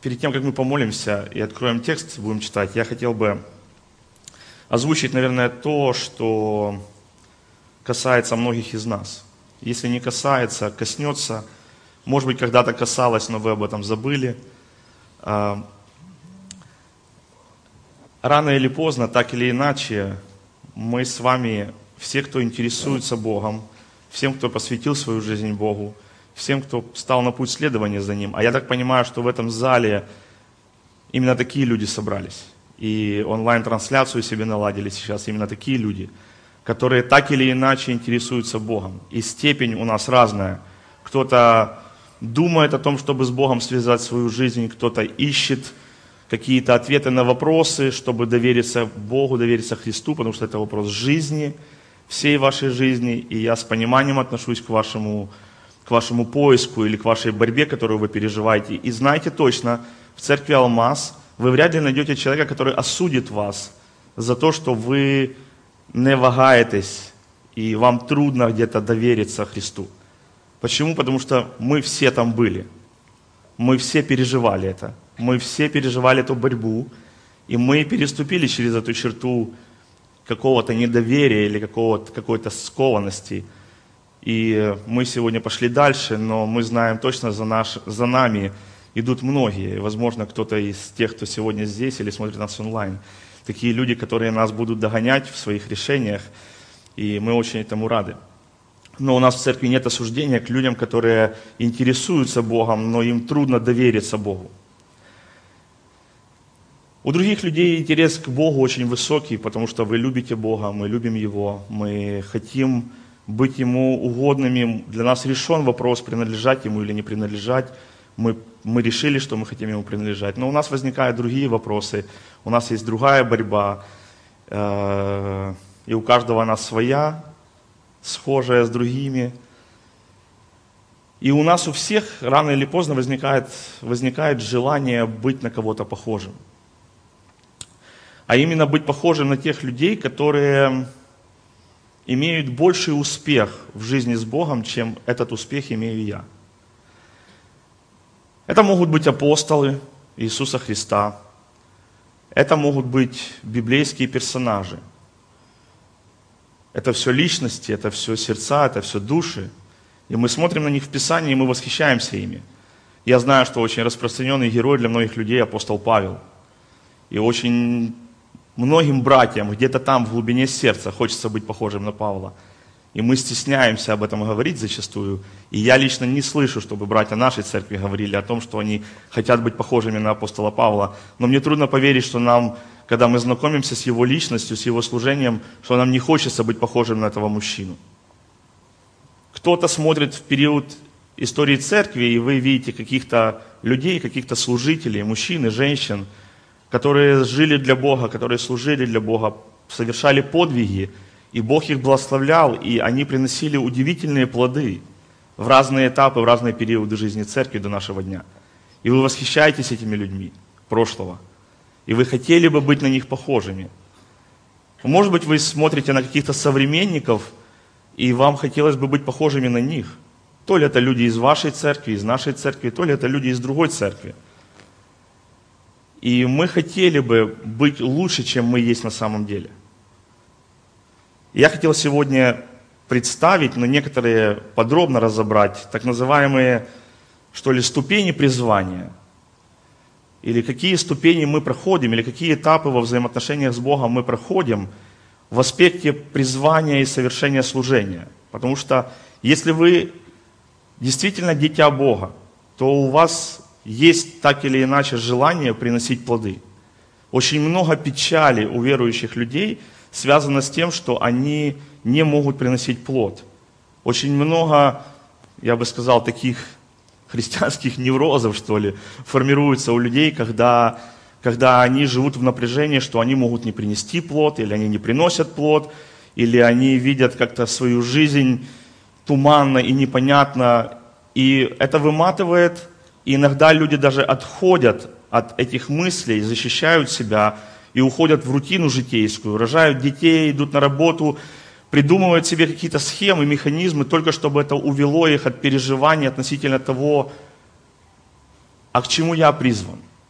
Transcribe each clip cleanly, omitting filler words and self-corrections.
Перед тем, как мы помолимся и откроем текст, будем читать, я хотел бы озвучить, наверное, то, что касается многих из нас. Если не касается, коснется. Может быть, когда-то касалось, но вы об этом забыли. Рано или поздно, так или иначе, мы с вами, все, кто интересуется Богом, всем, кто посвятил свою жизнь Богу, всем, кто стал на путь следования за Ним. А я так понимаю, что в этом зале именно такие люди собрались. И онлайн-трансляцию себе наладили сейчас именно такие люди, которые так или иначе интересуются Богом. И степень у нас разная. Кто-то думает о том, чтобы с Богом связать свою жизнь, кто-то ищет какие-то ответы на вопросы, чтобы довериться Богу, довериться Христу, потому что это вопрос жизни, всей вашей жизни. И я с пониманием отношусь к вашему поиску или к вашей борьбе, которую вы переживаете. И знайте точно, в церкви Алмаз вы вряд ли найдете человека, который осудит вас за то, что вы не вагаетесь, и вам трудно где-то довериться Христу. Почему? Потому что мы все там были. Мы все переживали это. Мы все переживали эту борьбу, и мы переступили через эту черту какого-то недоверия или какой-то скованности. И мы сегодня пошли дальше, но мы знаем точно, за нами идут многие. Возможно, кто-то из тех, кто сегодня здесь или смотрит нас онлайн. Такие люди, которые нас будут догонять в своих решениях, и мы очень этому рады. Но у нас в церкви нет осуждения к людям, которые интересуются Богом, но им трудно довериться Богу. У других людей интерес к Богу очень высокий, потому что вы любите Бога, мы любим Его, мы хотим быть Ему угодными. Для нас решен вопрос, принадлежать Ему или не принадлежать. Мы решили, что мы хотим Ему принадлежать. Но у нас возникают другие вопросы, у нас есть другая борьба, и у каждого она своя, схожая с другими. И у нас у всех рано или поздно возникает желание быть на кого-то похожим. А именно быть похожим на тех людей, которые имеют больший успех в жизни с Богом, чем этот успех имею я. Это могут быть апостолы Иисуса Христа. Это могут быть библейские персонажи. Это все личности, это все сердца, это все души. И мы смотрим на них в Писании, и мы восхищаемся ими. Я знаю, что очень распространенный герой для многих людей апостол Павел. И очень многим братьям где-то там в глубине сердца хочется быть похожим на Павла. И мы стесняемся об этом говорить зачастую. И я лично не слышу, чтобы братья нашей церкви говорили о том, что они хотят быть похожими на апостола Павла. Но мне трудно поверить, что нам, когда мы знакомимся с его личностью, с его служением, что нам не хочется быть похожим на этого мужчину. Кто-то смотрит в период истории церкви, и вы видите каких-то людей, каких-то служителей, мужчин и женщин, которые жили для Бога, которые служили для Бога, совершали подвиги, и Бог их благословлял, и они приносили удивительные плоды в разные этапы, в разные периоды жизни церкви до нашего дня. И вы восхищаетесь этими людьми прошлого, и вы хотели бы быть на них похожими. Может быть, вы смотрите на каких-то современников, и вам хотелось бы быть похожими на них. То ли это люди из вашей церкви, из нашей церкви, то ли это люди из другой церкви. И мы хотели бы быть лучше, чем мы есть на самом деле. Я хотел сегодня представить, но некоторые подробно разобрать, так называемые, ступени призвания. Или какие ступени мы проходим, или какие этапы во взаимоотношениях с Богом мы проходим в аспекте призвания и совершения служения. Потому что если вы действительно дитя Бога, то у вас есть так или иначе желание приносить плоды. Очень много печали у верующих людей связано с тем, что они не могут приносить плод. Очень много, я бы сказал, таких христианских неврозов, формируется у людей, когда они живут в напряжении, что они могут не принести плод, или они не приносят плод, или они видят как-то свою жизнь туманно и непонятно, и это выматывает, и иногда люди даже отходят от этих мыслей, защищают себя и уходят в рутину житейскую, рожают детей, идут на работу, придумывают себе какие-то схемы, механизмы, только чтобы это увело их от переживаний относительно того, а к чему я призван,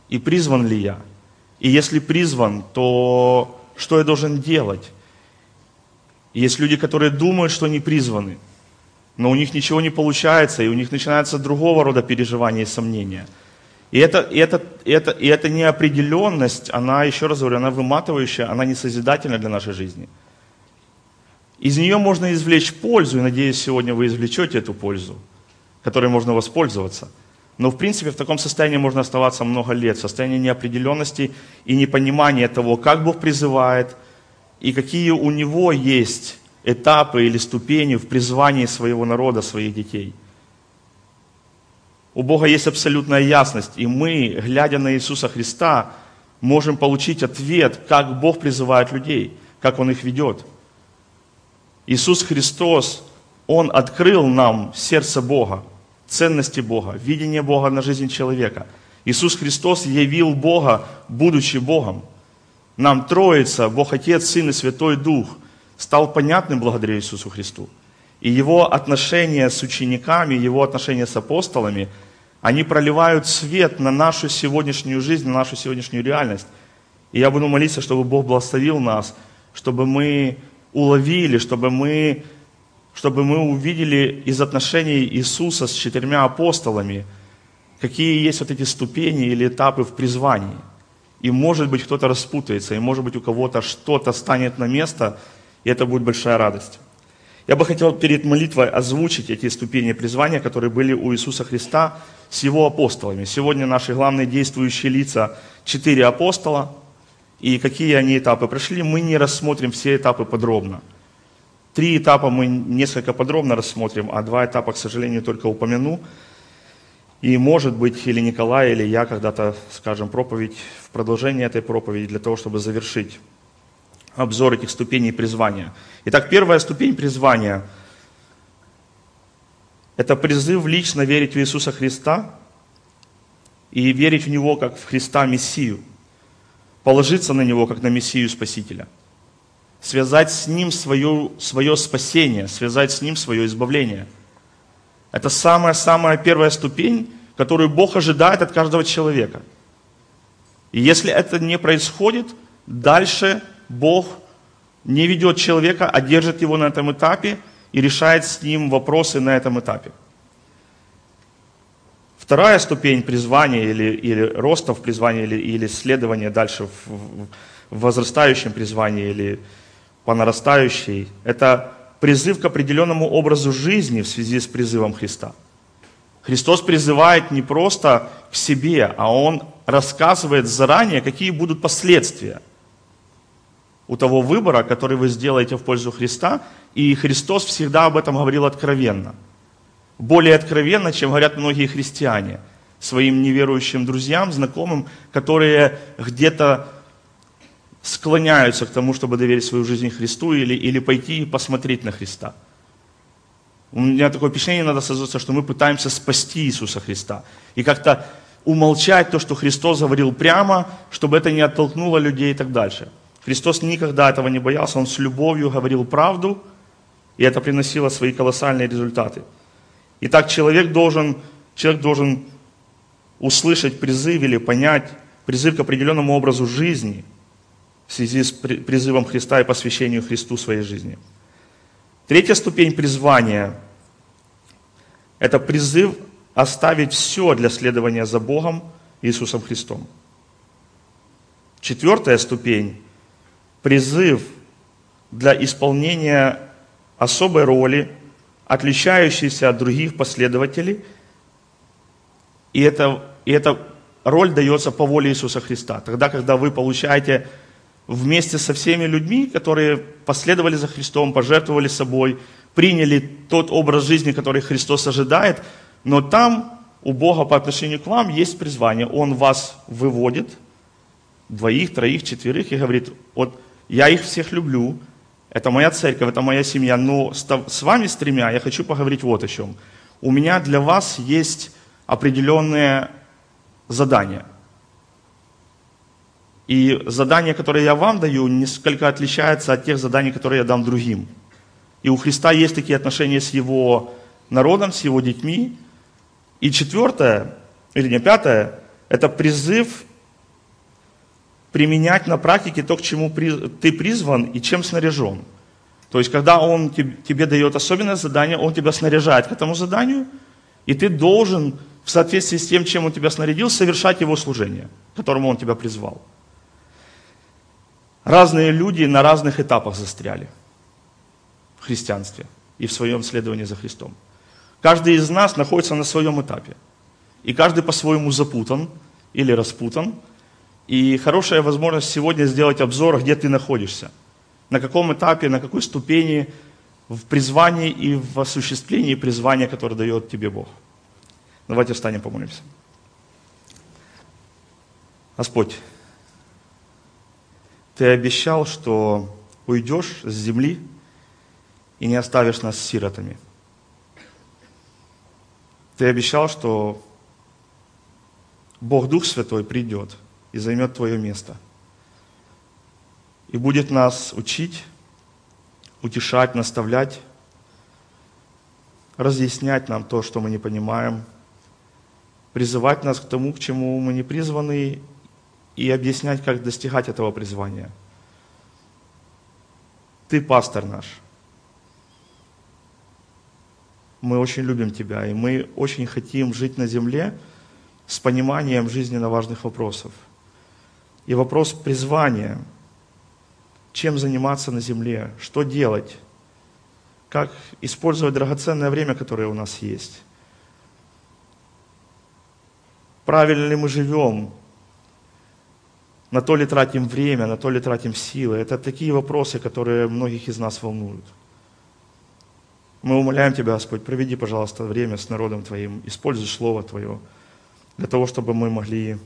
И призван ли я? И если призван, то что я должен делать? Есть люди, которые думают, что они призваны, но у них ничего не получается, и у них начинается другого рода переживания и сомнения. И эта неопределенность, она, еще раз говорю, она выматывающая, она не созидательна для нашей жизни. Из нее можно извлечь пользу, и, надеюсь, сегодня вы извлечете эту пользу, которой можно воспользоваться. Но, в принципе, в таком состоянии можно оставаться много лет, в состоянии неопределенности и непонимания того, как Бог призывает, и какие у Него есть этапы или ступени в призвании своего народа, своих детей. У Бога есть абсолютная ясность, и мы, глядя на Иисуса Христа, можем получить ответ, как Бог призывает людей, как Он их ведет. Иисус Христос, Он открыл нам сердце Бога, ценности Бога, видение Бога на жизнь человека. Иисус Христос явил Бога, будучи Богом. Нам Троица, Бог Отец, Сын и Святой Дух, стал понятным благодаря Иисусу Христу. И Его отношения с учениками, Его отношения с апостолами, они проливают свет на нашу сегодняшнюю жизнь, на нашу сегодняшнюю реальность. И я буду молиться, чтобы Бог благословил нас, чтобы мы уловили, чтобы мы увидели из отношений Иисуса с 4 апостолами, какие есть вот эти ступени или этапы в призвании. И может быть кто-то распутается, и может быть у кого-то что-то станет на место, и это будет большая радость. Я бы хотел перед молитвой озвучить эти ступени призвания, которые были у Иисуса Христа с Его апостолами. Сегодня наши главные действующие лица 4 апостола, и какие они этапы прошли, мы не рассмотрим все этапы подробно. 3 этапа мы несколько подробно рассмотрим, а 2 этапа, к сожалению, только упомяну. И, может быть, или Николай, или я когда-то скажем проповедь в продолжение этой проповеди для того, чтобы завершить обзор этих ступеней призвания. Итак, первая ступень призвания – это призыв лично верить в Иисуса Христа и верить в Него как в Христа Мессию, положиться на Него как на Мессию Спасителя, связать с Ним свое спасение, связать с Ним свое избавление. Это самая первая ступень, которую Бог ожидает от каждого человека. И если это не происходит, дальше Бог не ведет человека, а держит его на этом этапе и решает с ним вопросы на этом этапе. Вторая ступень призвания или роста в призвании, или следования дальше в возрастающем призвании или по нарастающей, это призыв к определенному образу жизни в связи с призывом Христа. Христос призывает не просто к себе, а Он рассказывает заранее, какие будут последствия у того выбора, который вы сделаете в пользу Христа, и Христос всегда об этом говорил откровенно. Более откровенно, чем говорят многие христиане своим неверующим друзьям, знакомым, которые где-то склоняются к тому, чтобы доверить свою жизнь Христу или пойти и посмотреть на Христа. У меня такое впечатление иногда создается, что мы пытаемся спасти Иисуса Христа и как-то умолчать то, что Христос говорил прямо, чтобы это не оттолкнуло людей и так дальше. Христос никогда этого не боялся, Он с любовью говорил правду, и это приносило свои колоссальные результаты. Итак, человек должен услышать призыв или понять призыв к определенному образу жизни в связи с призывом Христа и посвящению Христу своей жизни. Третья ступень призвания – это призыв оставить все для следования за Богом Иисусом Христом. Четвертая ступень – призыв для исполнения особой роли, отличающейся от других последователей, и эта роль дается по воле Иисуса Христа. Тогда, когда вы получаете вместе со всеми людьми, которые последовали за Христом, пожертвовали собой, приняли тот образ жизни, который Христос ожидает, но там у Бога по отношению к вам есть призвание. Он вас выводит, 2, 3, 4, и говорит: вот я их всех люблю, это моя церковь, это моя семья, но с вами, с 3, я хочу поговорить вот о чем. У меня для вас есть определенные задания. И задания, которые я вам даю, несколько отличаются от тех заданий, которые я дам другим. И у Христа есть такие отношения с Его народом, с Его детьми. И 4, или не 5, это призыв применять на практике то, к чему ты призван и чем снаряжен. То есть, когда Он тебе дает особенное задание, Он тебя снаряжает к этому заданию, и ты должен в соответствии с тем, чем Он тебя снарядил, совершать Его служение, к которому Он тебя призвал. Разные люди на разных этапах застряли в христианстве и в своем следовании за Христом. Каждый из нас находится на своем этапе. И каждый по-своему запутан или распутан. И хорошая возможность сегодня сделать обзор, где ты находишься. На каком этапе, на какой ступени в призвании и в осуществлении призвания, которое дает тебе Бог. Давайте встанем, помолимся. Господь, Ты обещал, что уйдешь с земли и не оставишь нас сиротами. Ты обещал, что Бог Дух Святой придет и займет Твое место. И будет нас учить, утешать, наставлять, разъяснять нам то, что мы не понимаем, призывать нас к тому, к чему мы не призваны, и объяснять, как достигать этого призвания. Ты пастор наш. Мы очень любим Тебя, и мы очень хотим жить на земле с пониманием жизненно важных вопросов. И вопрос призвания, чем заниматься на земле, что делать, как использовать драгоценное время, которое у нас есть. Правильно ли мы живем, на то ли тратим время, на то ли тратим силы. Это такие вопросы, которые многих из нас волнуют. Мы умоляем Тебя, Господь, проведи, пожалуйста, время с народом Твоим, используй Слово Твое, для того, чтобы мы могли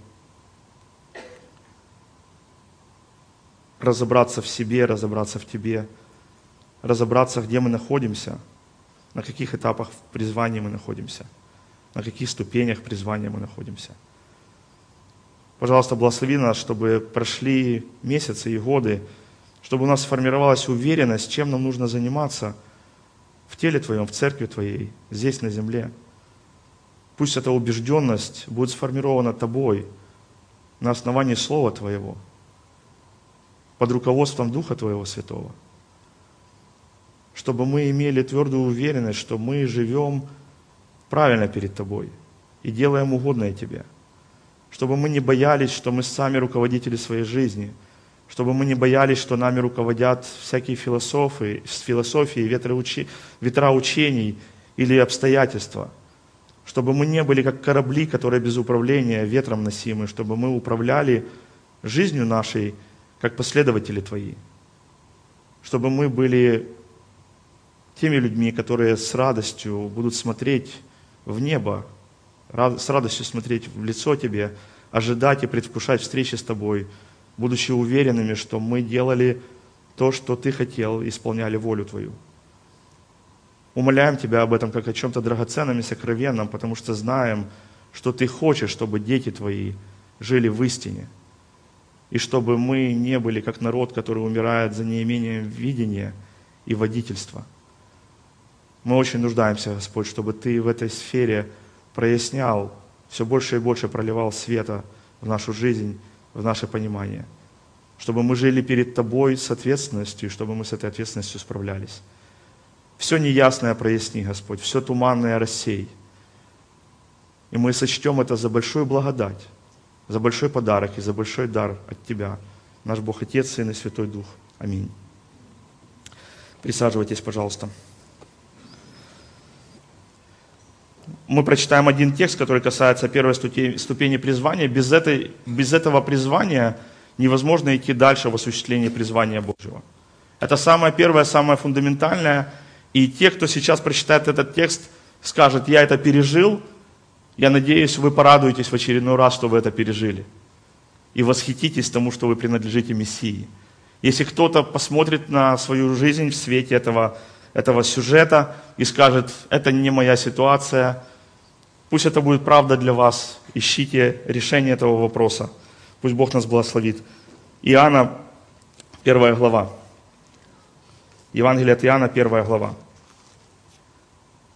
разобраться в себе, разобраться в Тебе, разобраться, где мы находимся, на каких этапах призвания мы находимся, на каких ступенях призвания мы находимся. Пожалуйста, благослови нас, чтобы прошли месяцы и годы, чтобы у нас сформировалась уверенность, чем нам нужно заниматься в теле Твоем, в церкви Твоей, здесь на земле. Пусть эта убежденность будет сформирована Тобой на основании Слова Твоего, под руководством Духа Твоего Святого. Чтобы мы имели твердую уверенность, что мы живем правильно перед Тобой и делаем угодное Тебе. Чтобы мы не боялись, что мы сами руководители своей жизни, чтобы мы не боялись, что нами руководят всякие философии, ветра учений или обстоятельства, чтобы мы не были как корабли, которые без управления ветром носимы, чтобы мы управляли жизнью нашей, как последователи Твои, чтобы мы были теми людьми, которые с радостью будут смотреть в небо, с радостью смотреть в лицо Тебе, ожидать и предвкушать встречи с Тобой, будучи уверенными, что мы делали то, что Ты хотел, исполняли волю Твою. Умоляем Тебя об этом как о чем-то драгоценном и сокровенном, потому что знаем, что Ты хочешь, чтобы дети Твои жили в истине, и чтобы мы не были как народ, который умирает за неимением видения и водительства. Мы очень нуждаемся, Господь, чтобы Ты в этой сфере прояснял, все больше и больше проливал света в нашу жизнь, в наше понимание. Чтобы мы жили перед Тобой с ответственностью, и чтобы мы с этой ответственностью справлялись. Все неясное проясни, Господь, все туманное рассей. И мы сочтем это за большую благодать, за большой подарок и за большой дар от Тебя, наш Бог Отец, Сын и Святой Дух. Аминь. Присаживайтесь, пожалуйста. Мы прочитаем один текст, который касается первой ступени призвания. Без этого призвания невозможно идти дальше в осуществлении призвания Божьего. Это самое первое, самое фундаментальное. И те, кто сейчас прочитает этот текст, скажет: я это пережил. Я надеюсь, вы порадуетесь в очередной раз, что вы это пережили. И восхититесь тому, что вы принадлежите Мессии. Если кто-то посмотрит на свою жизнь в свете этого сюжета и скажет: это не моя ситуация, пусть это будет правда для вас, ищите решение этого вопроса. Пусть Бог нас благословит. Иоанна, 1 глава. Евангелие от Иоанна, 1 глава.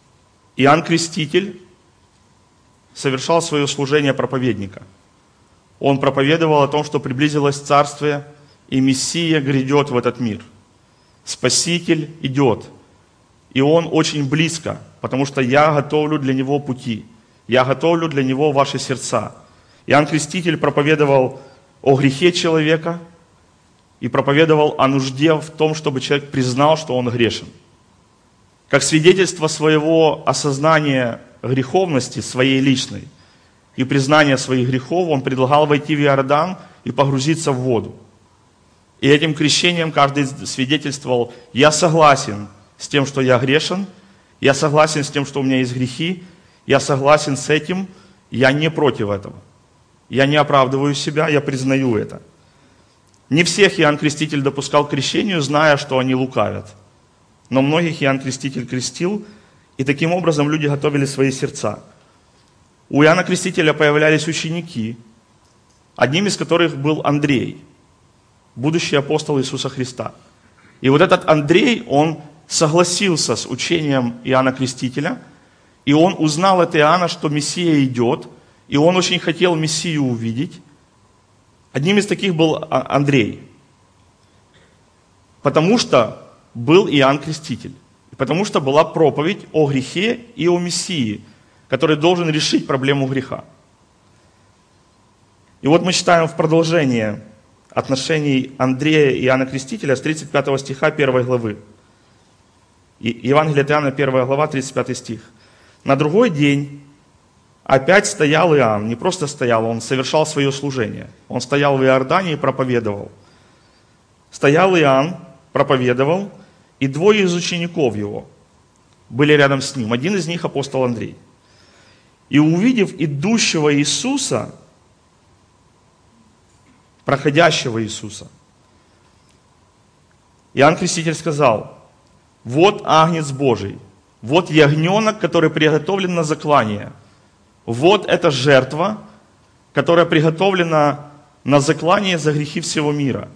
Иоанн Креститель совершал свое служение проповедника. Он проповедовал о том, что приблизилось Царствие, и Мессия грядет в этот мир. Спаситель идет. И Он очень близко, потому что я готовлю для Него пути. Я готовлю для Него ваши сердца. Иоанн Креститель проповедовал о грехе человека и проповедовал о нужде в том, чтобы человек признал, что он грешен. Как свидетельство своего осознания греховности своей личной и признания своих грехов, он предлагал войти в Иордан и погрузиться в воду. И этим крещением каждый свидетельствовал: я согласен с тем, что я грешен, я согласен с тем, что у меня есть грехи, я согласен с этим, я не против этого. Я не оправдываю себя, я признаю это. Не всех Иоанн Креститель допускал к крещению, зная, что они лукавят. Но многих Иоанн Креститель крестил, и таким образом люди готовили свои сердца. У Иоанна Крестителя появлялись ученики, одним из которых был Андрей, будущий апостол Иисуса Христа. И вот этот Андрей, он согласился с учением Иоанна Крестителя, и он узнал от Иоанна, что Мессия идет, и он очень хотел Мессию увидеть. Одним из таких был Андрей, потому что был Иоанн Креститель, потому что была проповедь о грехе и о Мессии, который должен решить проблему греха. И вот мы читаем в продолжение отношений Андрея и Иоанна Крестителя с 35 стиха 1 главы. Евангелие от Иоанна, 1 глава, 35 стих. «На другой день опять стоял Иоанн, не просто стоял, он совершал свое служение. Он стоял в Иордане и проповедовал. Стоял Иоанн, проповедовал, и двое из учеников его были рядом с ним. Один из них апостол Андрей. И увидев идущего Иисуса, проходящего Иисуса, Иоанн Креститель сказал: вот Агнец Божий, вот ягненок, который приготовлен на заклание. Вот эта жертва, которая приготовлена на заклание за грехи всего мира.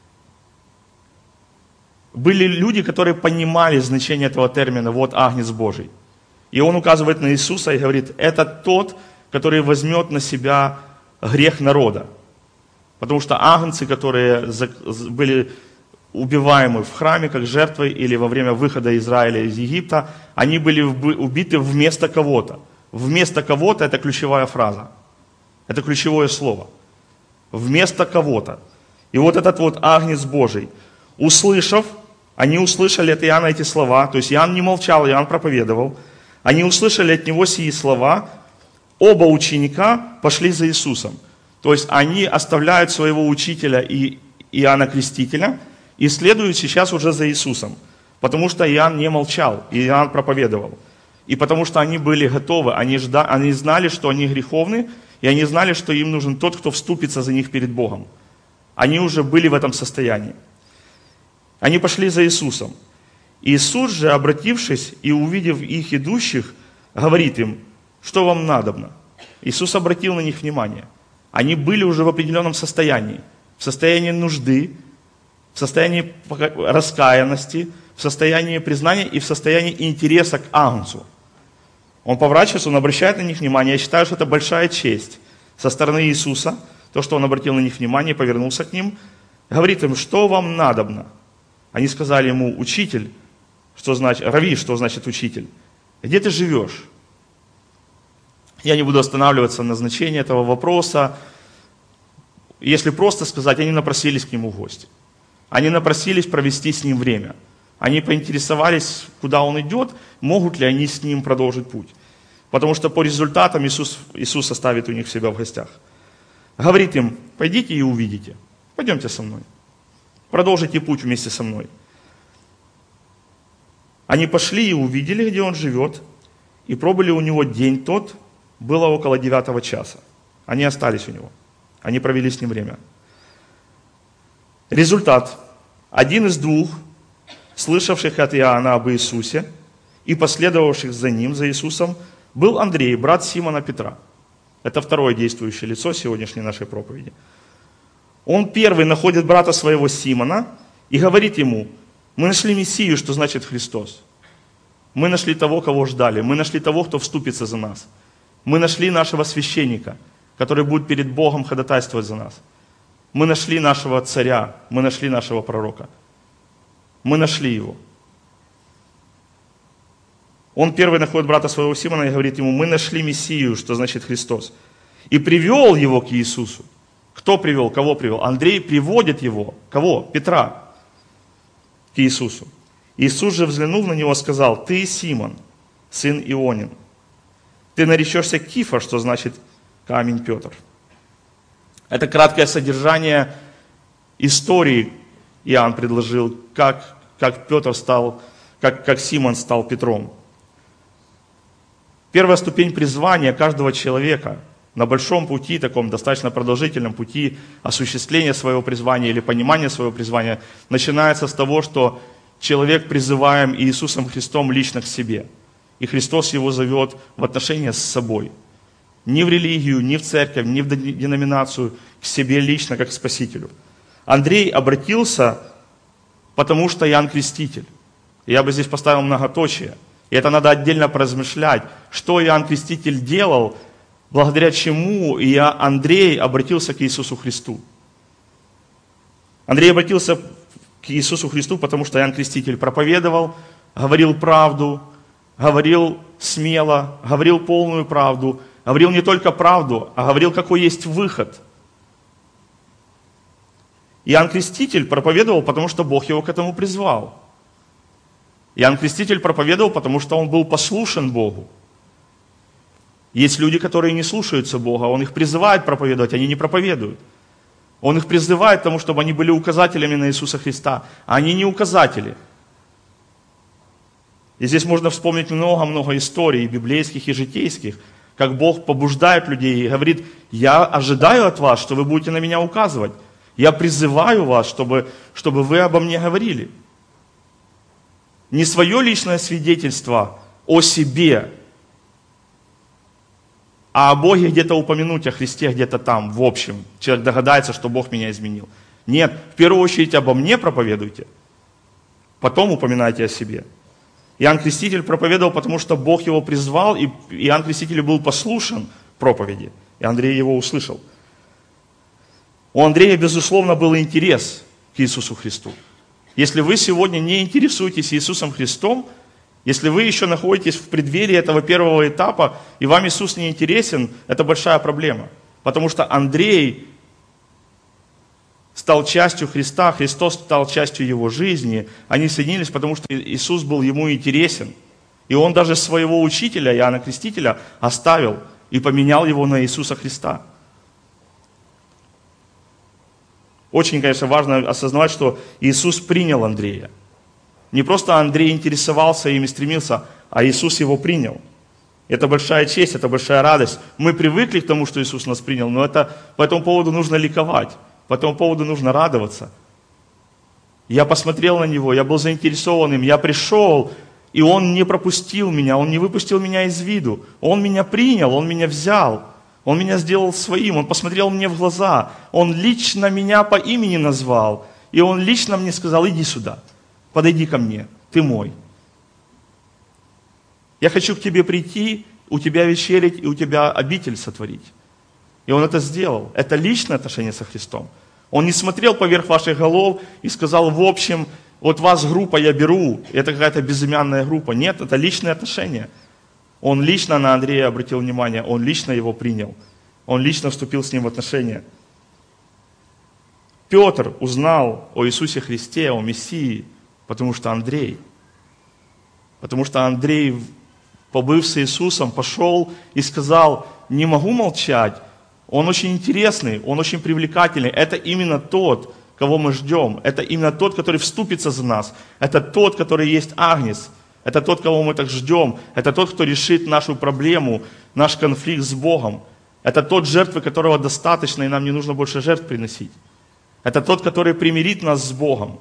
Были люди, которые понимали значение этого термина «вот Агнец Божий». И он указывает на Иисуса и говорит: это тот, который возьмет на себя грех народа. Потому что агнцы, которые были убиваемы в храме как жертвы или во время выхода Израиля из Египта, они были убиты вместо кого-то. Вместо кого-то – это ключевая фраза. Это ключевое слово. Вместо кого-то. И вот этот вот Агнец Божий, услышав, они услышали от Иоанна эти слова, то есть Иоанн не молчал, Иоанн проповедовал, они услышали от него сии слова, оба ученика пошли за Иисусом. То есть они оставляют своего учителя и Иоанна Крестителя и следуют сейчас уже за Иисусом. Потому что Иоанн не молчал, и Иоанн проповедовал. И потому что они были готовы, они знали, что они греховны, и они знали, что им нужен тот, кто вступится за них перед Богом. Они уже были в этом состоянии. Они пошли за Иисусом. Иисус же, обратившись и увидев их идущих, говорит им: что вам надобно? Иисус обратил на них внимание. Они были уже в определенном состоянии. В состоянии нужды, в состоянии раскаянности, в состоянии признания и в состоянии интереса к Агнцу. Он поворачивается, он обращает на них внимание. Я считаю, что это большая честь со стороны Иисуса, то, что он обратил на них внимание, повернулся к ним, говорит им: что вам надобно? Они сказали ему: учитель, что значит, рави, что значит учитель? Где ты живешь? Я не буду останавливаться на значении этого вопроса. Если просто сказать, они напросились к нему в гости. Они напросились провести с ним время. Они поинтересовались, куда он идет, могут ли они с ним продолжить путь. Потому что по результатам Иисус оставит у них себя в гостях. Говорит им: пойдите и увидите. Пойдемте со мной. Продолжите путь вместе со мной. Они пошли и увидели, где он живет, и пробыли у него день тот, было около 9 часа. Они остались у него. Они провели с ним время. Результат. Один из двух, слышавших от Иоанна об Иисусе и последовавших за ним, за Иисусом, был Андрей, брат Симона Петра. Это второе действующее лицо сегодняшней нашей проповеди. Он первый находит брата своего Симона и говорит ему: мы нашли Мессию, что значит Христос. Мы нашли того, кого ждали. Мы нашли того, кто вступится за нас. Мы нашли нашего священника, который будет перед Богом ходатайствовать за нас. Мы нашли нашего царя, мы нашли нашего пророка. Мы нашли его. Он первый находит брата своего Симона и говорит ему: мы нашли Мессию, что значит Христос. И привел его к Иисусу. Кто привел? Кого привел? Андрей приводит его. Кого? Петра. К Иисусу. Иисус же, взглянув на него, сказал: ты Симон, сын Ионин. Ты наречешься Кифа, что значит камень Петр. Это краткое содержание истории Иоанн предложил, как Петр стал, как Симон стал Петром. Первая ступень призвания каждого человека на большом пути, таком достаточно продолжительном пути осуществления своего призвания или понимания своего призвания, начинается с того, что человек призываем Иисусом Христом лично к себе. И Христос его зовет в отношения с собой. Ни в религию, ни в церковь, ни в деноминацию, к себе лично, как к Спасителю. Андрей обратился, потому что Иоанн Креститель. Я бы здесь поставил многоточие. И это надо отдельно поразмышлять, что Иоанн Креститель делал, благодаря чему Андрей обратился к Иисусу Христу. Андрей обратился к Иисусу Христу, потому что Иоанн Креститель проповедовал, говорил правду, говорил смело, говорил полную правду, говорил не только правду, а говорил, какой есть выход. Иоанн Креститель проповедовал, потому что Бог его к этому призвал. Иоанн Креститель проповедовал, потому что он был послушен Богу. Есть люди, которые не слушаются Бога, Он их призывает проповедовать, они не проповедуют. Он их призывает к тому, чтобы они были указателями на Иисуса Христа, а они не указатели. И здесь можно вспомнить много-много историй, библейских и житейских, как Бог побуждает людей и говорит: я ожидаю от вас, что вы будете на меня указывать. Я призываю вас, чтобы вы обо мне говорили. Не свое личное свидетельство о себе, а о Боге где-то упомянуть, о Христе где-то там, в общем. Человек догадается, что Бог меня изменил. Нет, в первую очередь обо мне проповедуйте, потом упоминайте о себе. Иоанн Креститель проповедовал, потому что Бог его призвал, и Иоанн Креститель был послушен проповеди, и Андрей его услышал. У Андрея, безусловно, был интерес к Иисусу Христу. Если вы сегодня не интересуетесь Иисусом Христом, если вы еще находитесь в преддверии этого первого этапа, и вам Иисус не интересен, это большая проблема. Потому что Андрей стал частью Христа, Христос стал частью его жизни. Они соединились, потому что Иисус был ему интересен. И он даже своего учителя, Иоанна Крестителя, оставил и поменял его на Иисуса Христа. Очень, конечно, важно осознавать, что Иисус принял Андрея. Не просто Андрей интересовался им и стремился, а Иисус его принял. Это большая честь, это большая радость. Мы привыкли к тому, что Иисус нас принял, но по этому поводу нужно ликовать, по этому поводу нужно радоваться. Я посмотрел на Него, я был заинтересован им, я пришел, и Он не пропустил меня, Он не выпустил меня из виду. Он меня принял, Он меня взял, Он меня сделал своим, Он посмотрел мне в глаза, Он лично меня по имени назвал, и Он лично мне сказал: иди сюда. Подойди ко мне, ты мой. Я хочу к тебе прийти, у тебя вечерить и у тебя обитель сотворить. И Он это сделал. Это личное отношение со Христом. Он не смотрел поверх ваших голов и сказал: в общем, вот вас группа я беру, это какая-то безымянная группа. Нет, это личные отношения. Он лично на Андрея обратил внимание, он лично его принял. Он лично вступил с ним в отношения. Петр узнал о Иисусе Христе, о Мессии, потому что Андрей, побыв с Иисусом, пошел и сказал: не могу молчать, Он очень интересный, Он очень привлекательный, это именно тот, кого мы ждем, это именно тот, который вступится за нас, это тот, который есть Агнец, это тот, кого мы так ждем, это тот, кто решит нашу проблему, наш конфликт с Богом, это тот, жертвы которого достаточно, и нам не нужно больше жертв приносить, это тот, который примирит нас с Богом.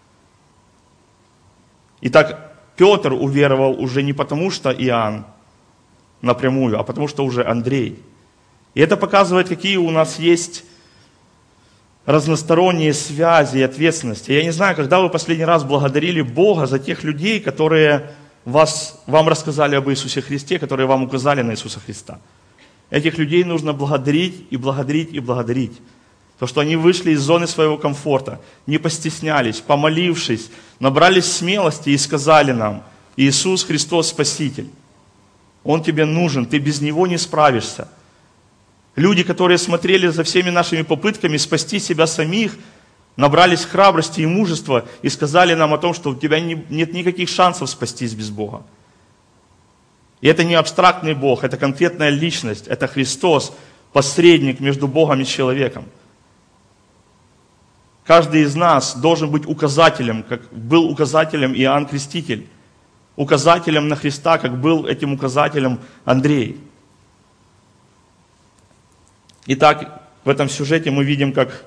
Итак, Петр уверовал уже не потому, что Иоанн напрямую, а потому, что уже Андрей. И это показывает, какие у нас есть разносторонние связи и ответственности. Я не знаю, когда вы последний раз благодарили Бога за тех людей, которые вам рассказали об Иисусе Христе, которые вам указали на Иисуса Христа. Этих людей нужно благодарить и благодарить и благодарить. То, что они вышли из зоны своего комфорта, не постеснялись, помолившись, набрались смелости и сказали нам: Иисус Христос Спаситель. Он тебе нужен, ты без Него не справишься. Люди, которые смотрели за всеми нашими попытками спасти себя самих, набрались храбрости и мужества и сказали нам о том, что у тебя нет никаких шансов спастись без Бога. И это не абстрактный Бог, это конкретная личность, это Христос, посредник между Богом и человеком. Каждый из нас должен быть указателем, как был указателем Иоанн Креститель, указателем на Христа, как был этим указателем Андрей. Итак, в этом сюжете мы видим, как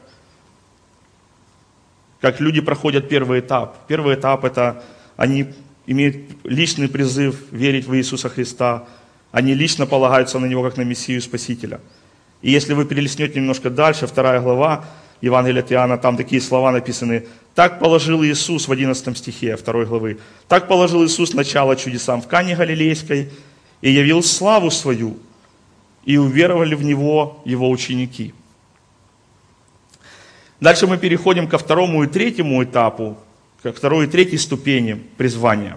люди проходят первый этап. Первый этап – это они имеют личный призыв верить в Иисуса Христа. Они лично полагаются на Него, как на Мессию Спасителя. И если вы перелистнете немножко дальше, 2 глава Евангелия от Иоанна, там такие слова написаны. «Так положил Иисус» в 11 стихе 2 главы. «Так положил Иисус начало чудесам в Кане Галилейской и явил славу свою, и уверовали в Него Его ученики». Дальше мы переходим ко второму и третьему этапу, ко второй и третьей ступени призвания.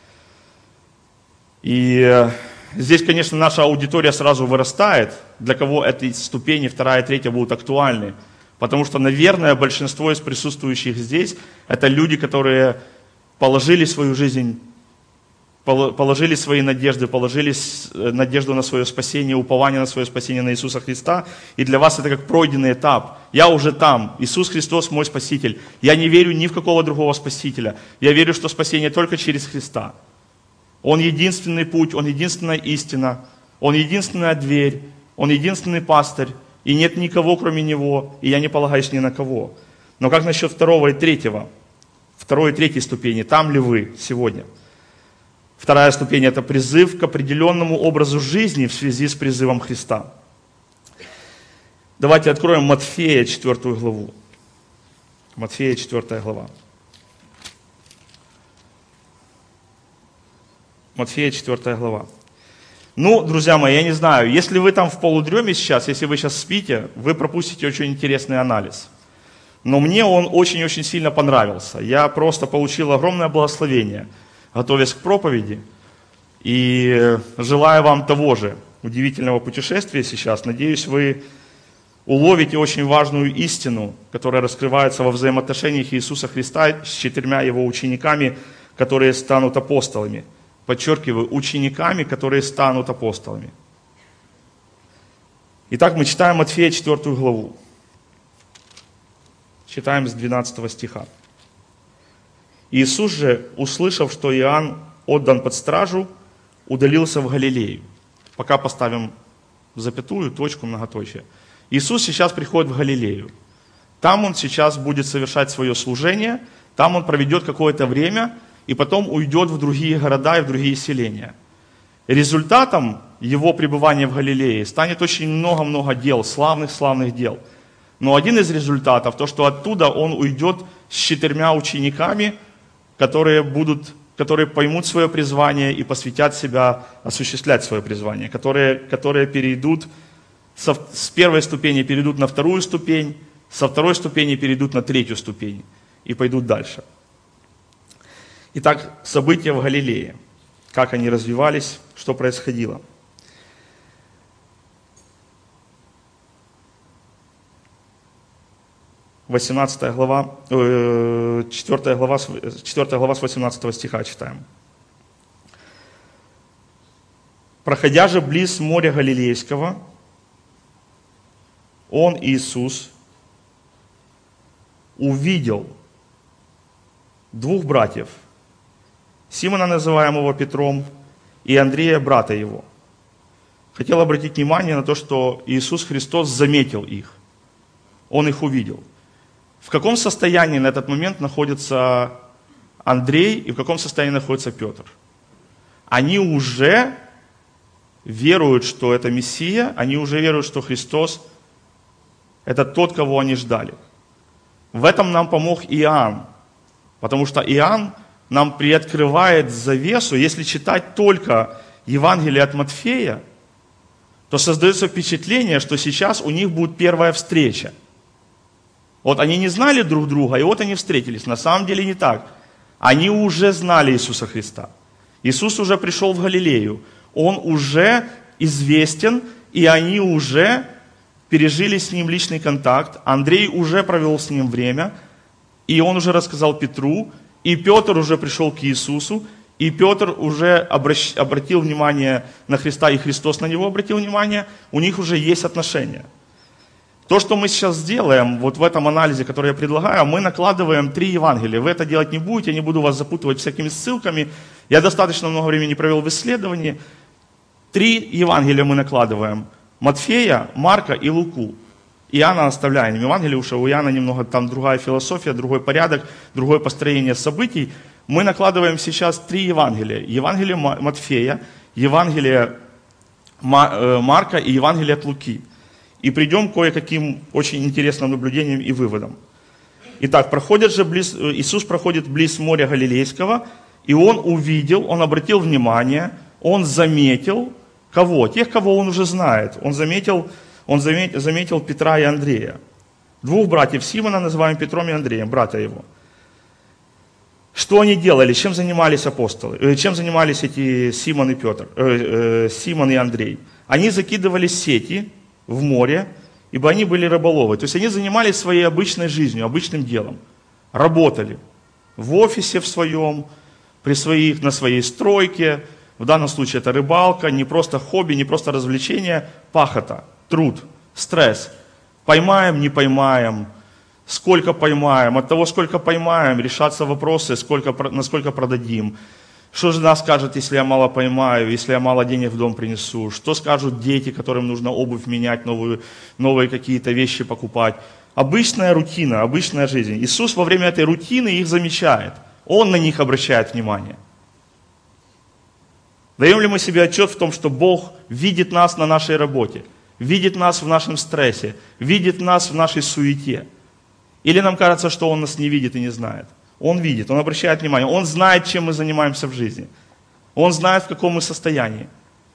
И здесь, конечно, наша аудитория сразу вырастает, для кого эти ступени, вторая и третья, будут актуальны. Потому что, наверное, большинство из присутствующих здесь – это люди, которые положили свою жизнь, положили свои надежды, положили надежду на свое спасение, упование на свое спасение на Иисуса Христа. И для вас это как пройденный этап. Я уже там. Иисус Христос мой Спаситель. Я не верю ни в какого другого Спасителя. Я верю, что спасение только через Христа. Он единственный путь, Он единственная истина, Он единственная дверь, Он единственный пастырь. И нет никого, кроме Него, и я не полагаюсь ни на кого. Но как насчет второй и третьей ступени? Там ли вы сегодня? Вторая ступень – это призыв к определенному образу жизни в связи с призывом Христа. Давайте откроем Матфея 4 главу. Матфея 4 глава. Матфея 4 глава. Ну, друзья мои, я не знаю, если вы там в полудреме сейчас, если вы сейчас спите, вы пропустите очень интересный анализ. Но мне он очень-очень сильно понравился. Я просто получил огромное благословение, готовясь к проповеди. И желаю вам того же удивительного путешествия сейчас. Надеюсь, вы уловите очень важную истину, которая раскрывается во взаимоотношениях Иисуса Христа с 4 Его учениками, которые станут апостолами. Подчеркиваю, учениками, которые станут апостолами. Итак, мы читаем Матфея 4 главу. Читаем с 12 стиха. «Иисус же, услышав, что Иоанн отдан под стражу, удалился в Галилею». Пока поставим запятую, точку, многоточие. Иисус сейчас приходит в Галилею. Там Он сейчас будет совершать свое служение, там Он проведет какое-то время, и потом уйдет в другие города и в другие селения. Результатом Его пребывания в Галилее станет очень много-много дел, славных дел. Но один из результатов, то, что оттуда Он уйдет с 4 учениками, которые поймут свое призвание и посвятят себя осуществлять свое призвание, которые перейдут с первой ступени перейдут на вторую ступень, со второй ступени перейдут на 3 ступень и пойдут дальше. Итак, события в Галилее. Как они развивались, что происходило. Четвертая глава с 18 стиха читаем. «Проходя же близ моря Галилейского, Он, Иисус, увидел 2 братьев, Симона, называемого Петром, и Андрея, брата его». Хотел обратить внимание на то, что Иисус Христос заметил их. Он их увидел. В каком состоянии на этот момент находится Андрей и в каком состоянии находится Петр? Они уже веруют, что это Мессия, они уже веруют, что Христос – это тот, кого они ждали. В этом нам помог Иоанн, потому что Иоанн нам приоткрывает завесу. Если читать только Евангелие от Матфея, то создается впечатление, что сейчас у них будет первая встреча. Вот они не знали друг друга, и вот они встретились. На самом деле не так. Они уже знали Иисуса Христа. Иисус уже пришел в Галилею. Он уже известен, и они уже пережили с ним личный контакт. Андрей уже провел с ним время, и он уже рассказал Петру, и Петр уже пришел к Иисусу, и Петр уже обратил внимание на Христа, и Христос на него обратил внимание. У них уже есть отношения. То, что мы сейчас сделаем, вот в этом анализе, который я предлагаю, мы накладываем 3 Евангелия. Вы это делать не будете, я не буду вас запутывать всякими ссылками. Я достаточно много времени провел в исследовании. 3 Евангелия мы накладываем. Матфея, Марка и Луку. Иоанна оставляем. Евангелие, уж у Иоанна немного там другая философия, другой порядок, другое построение событий. Мы накладываем сейчас 3 Евангелия. Евангелие Матфея, Евангелие Марка и Евангелие от Луки. И придем к кое-каким очень интересным наблюдениям и выводам. Итак, Иисус проходит близ моря Галилейского, и Он увидел, Он обратил внимание, Он заметил, кого? Тех, кого Он уже знает. Он заметил Петра и Андрея. 2 братьев Симона называем Петром и Андреем, брата его. Что они делали? Чем занимались апостолы? Чем занимались эти Симон и Андрей? Они закидывали сети в море, ибо они были рыболовы. То есть они занимались своей обычной жизнью, обычным делом. Работали в офисе в своем, на своей стройке. В данном случае это рыбалка, не просто хобби, не просто развлечение, пахота, труд, стресс. Поймаем, не поймаем, сколько поймаем. От того, сколько поймаем, решатся вопросы, насколько продадим. Что же нас скажет, если я мало поймаю, если я мало денег в дом принесу? Что скажут дети, которым нужно обувь менять, новые какие-то вещи покупать? Обычная рутина, обычная жизнь. Иисус во время этой рутины их замечает. Он на них обращает внимание. Даем ли мы себе отчет в том, что Бог видит нас на нашей работе, видит нас в нашем стрессе, видит нас в нашей суете? Или нам кажется, что Он нас не видит и не знает? Он видит, Он обращает внимание, Он знает, чем мы занимаемся в жизни. Он знает, в каком мы состоянии.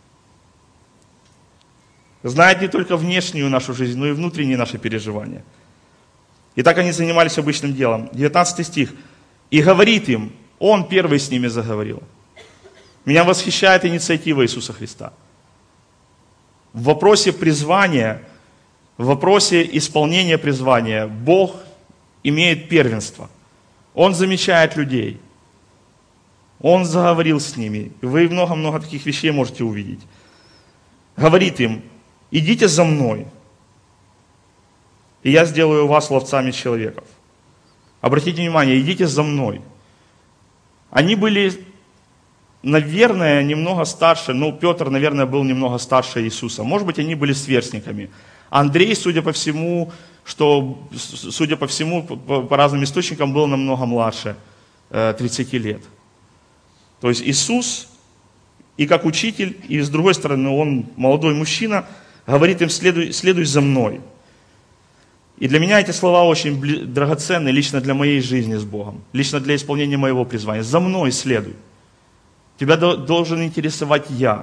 Знает не только внешнюю нашу жизнь, но и внутренние наши переживания. И так они занимались обычным делом. 19 стих. «И говорит им», Он первый с ними заговорил. Меня восхищает инициатива Иисуса Христа. В вопросе призвания, в вопросе исполнения призвания Бог имеет первенство. Он замечает людей. Он заговорил с ними. Вы много-много таких вещей можете увидеть. Говорит им: идите за мной, и я сделаю вас ловцами человеков. Обратите внимание, идите за мной. Они были, наверное, немного старше, Петр, наверное, был немного старше Иисуса. Может быть, они были сверстниками. Андрей, судя по всему, по разным источникам, был намного младше 30 лет. То есть Иисус и как учитель, и с другой стороны, Он молодой мужчина, говорит им: следуй за мной. И для меня эти слова очень драгоценны лично для моей жизни с Богом, лично для исполнения моего призвания. За мной следуй. Тебя должен интересовать я.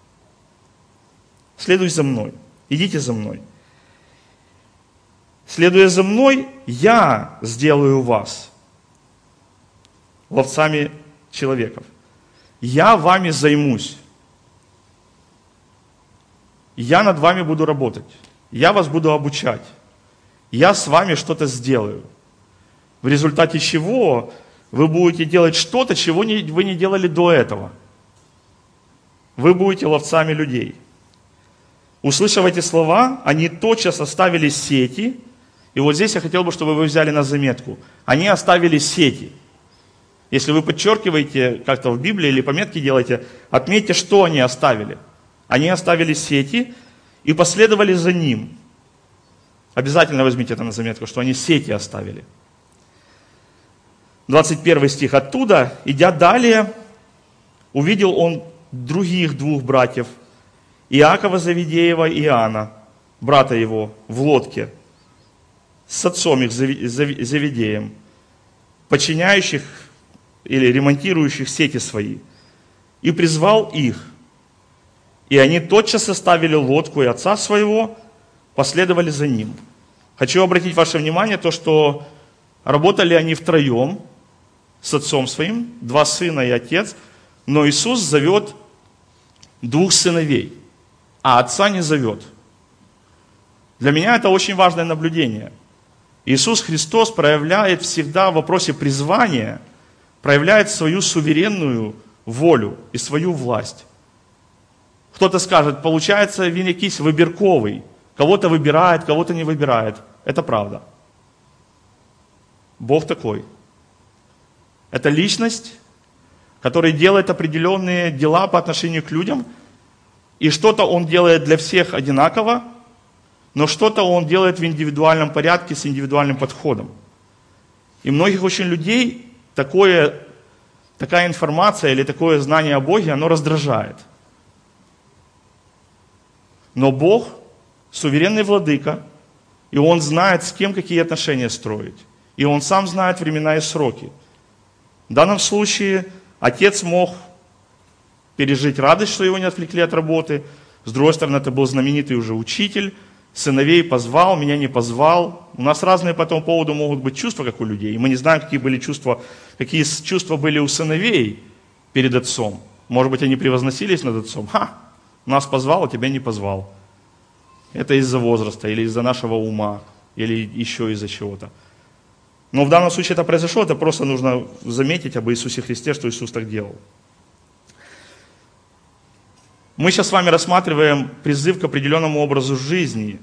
Следуй за мной. Идите за мной. Следуя за мной, я сделаю вас ловцами человеков. Я вами займусь. Я над вами буду работать. Я вас буду обучать. Я с вами что-то сделаю. В результате чего вы будете делать что-то, чего вы не делали до этого. Вы будете ловцами людей. Услышав эти слова, они тотчас оставили сети. И вот здесь я хотел бы, чтобы вы взяли на заметку. Они оставили сети. Если вы подчеркиваете как-то в Библии или пометки делаете, отметьте, что они оставили. Они оставили сети и последовали за ним. Обязательно возьмите это на заметку, что они сети оставили. 21 стих. «Оттуда, идя далее, увидел он других 2 братьев, Иакова Завидеева и Иоанна, брата его, в лодке, с отцом их Завидеем, подчиняющих или ремонтирующих сети свои, и призвал их, И они тотчас оставили лодку и отца своего, последовали за ним. Хочу обратить ваше внимание, то, что работали они втроем с отцом своим, 2 сына и отец, но Иисус зовет 2 сыновей, а отца не зовет. Для меня это очень важное наблюдение. Иисус Христос проявляет всегда в вопросе призвания, проявляет свою суверенную волю и свою власть. Кто-то скажет, получается, він якийсь вибірковий, кого-то выбирает, кого-то не выбирает. Это правда. Бог такой. Это личность, которая делает определенные дела по отношению к людям, и что-то Он делает для всех одинаково, но что-то Он делает в индивидуальном порядке с индивидуальным подходом. И многих очень людей такая информация или такое знание о Боге, оно раздражает. Но Бог суверенный владыка, и Он знает, с кем какие отношения строить. И Он сам знает времена и сроки. В данном случае отец мог пережить радость, что его не отвлекли от работы. С другой стороны, это был знаменитый уже учитель. Сыновей позвал, меня не позвал. У нас разные по этому поводу могут быть чувства, как у людей. И мы не знаем, какие чувства были у сыновей перед отцом. Может быть, они превозносились над отцом. Нас позвал, а тебя не позвал. Это из-за возраста, или из-за нашего ума, или еще из-за чего-то. Но в данном случае это произошло, это просто нужно заметить об Иисусе Христе, что Иисус так делал. Мы сейчас с вами рассматриваем призыв к определенному образу жизни.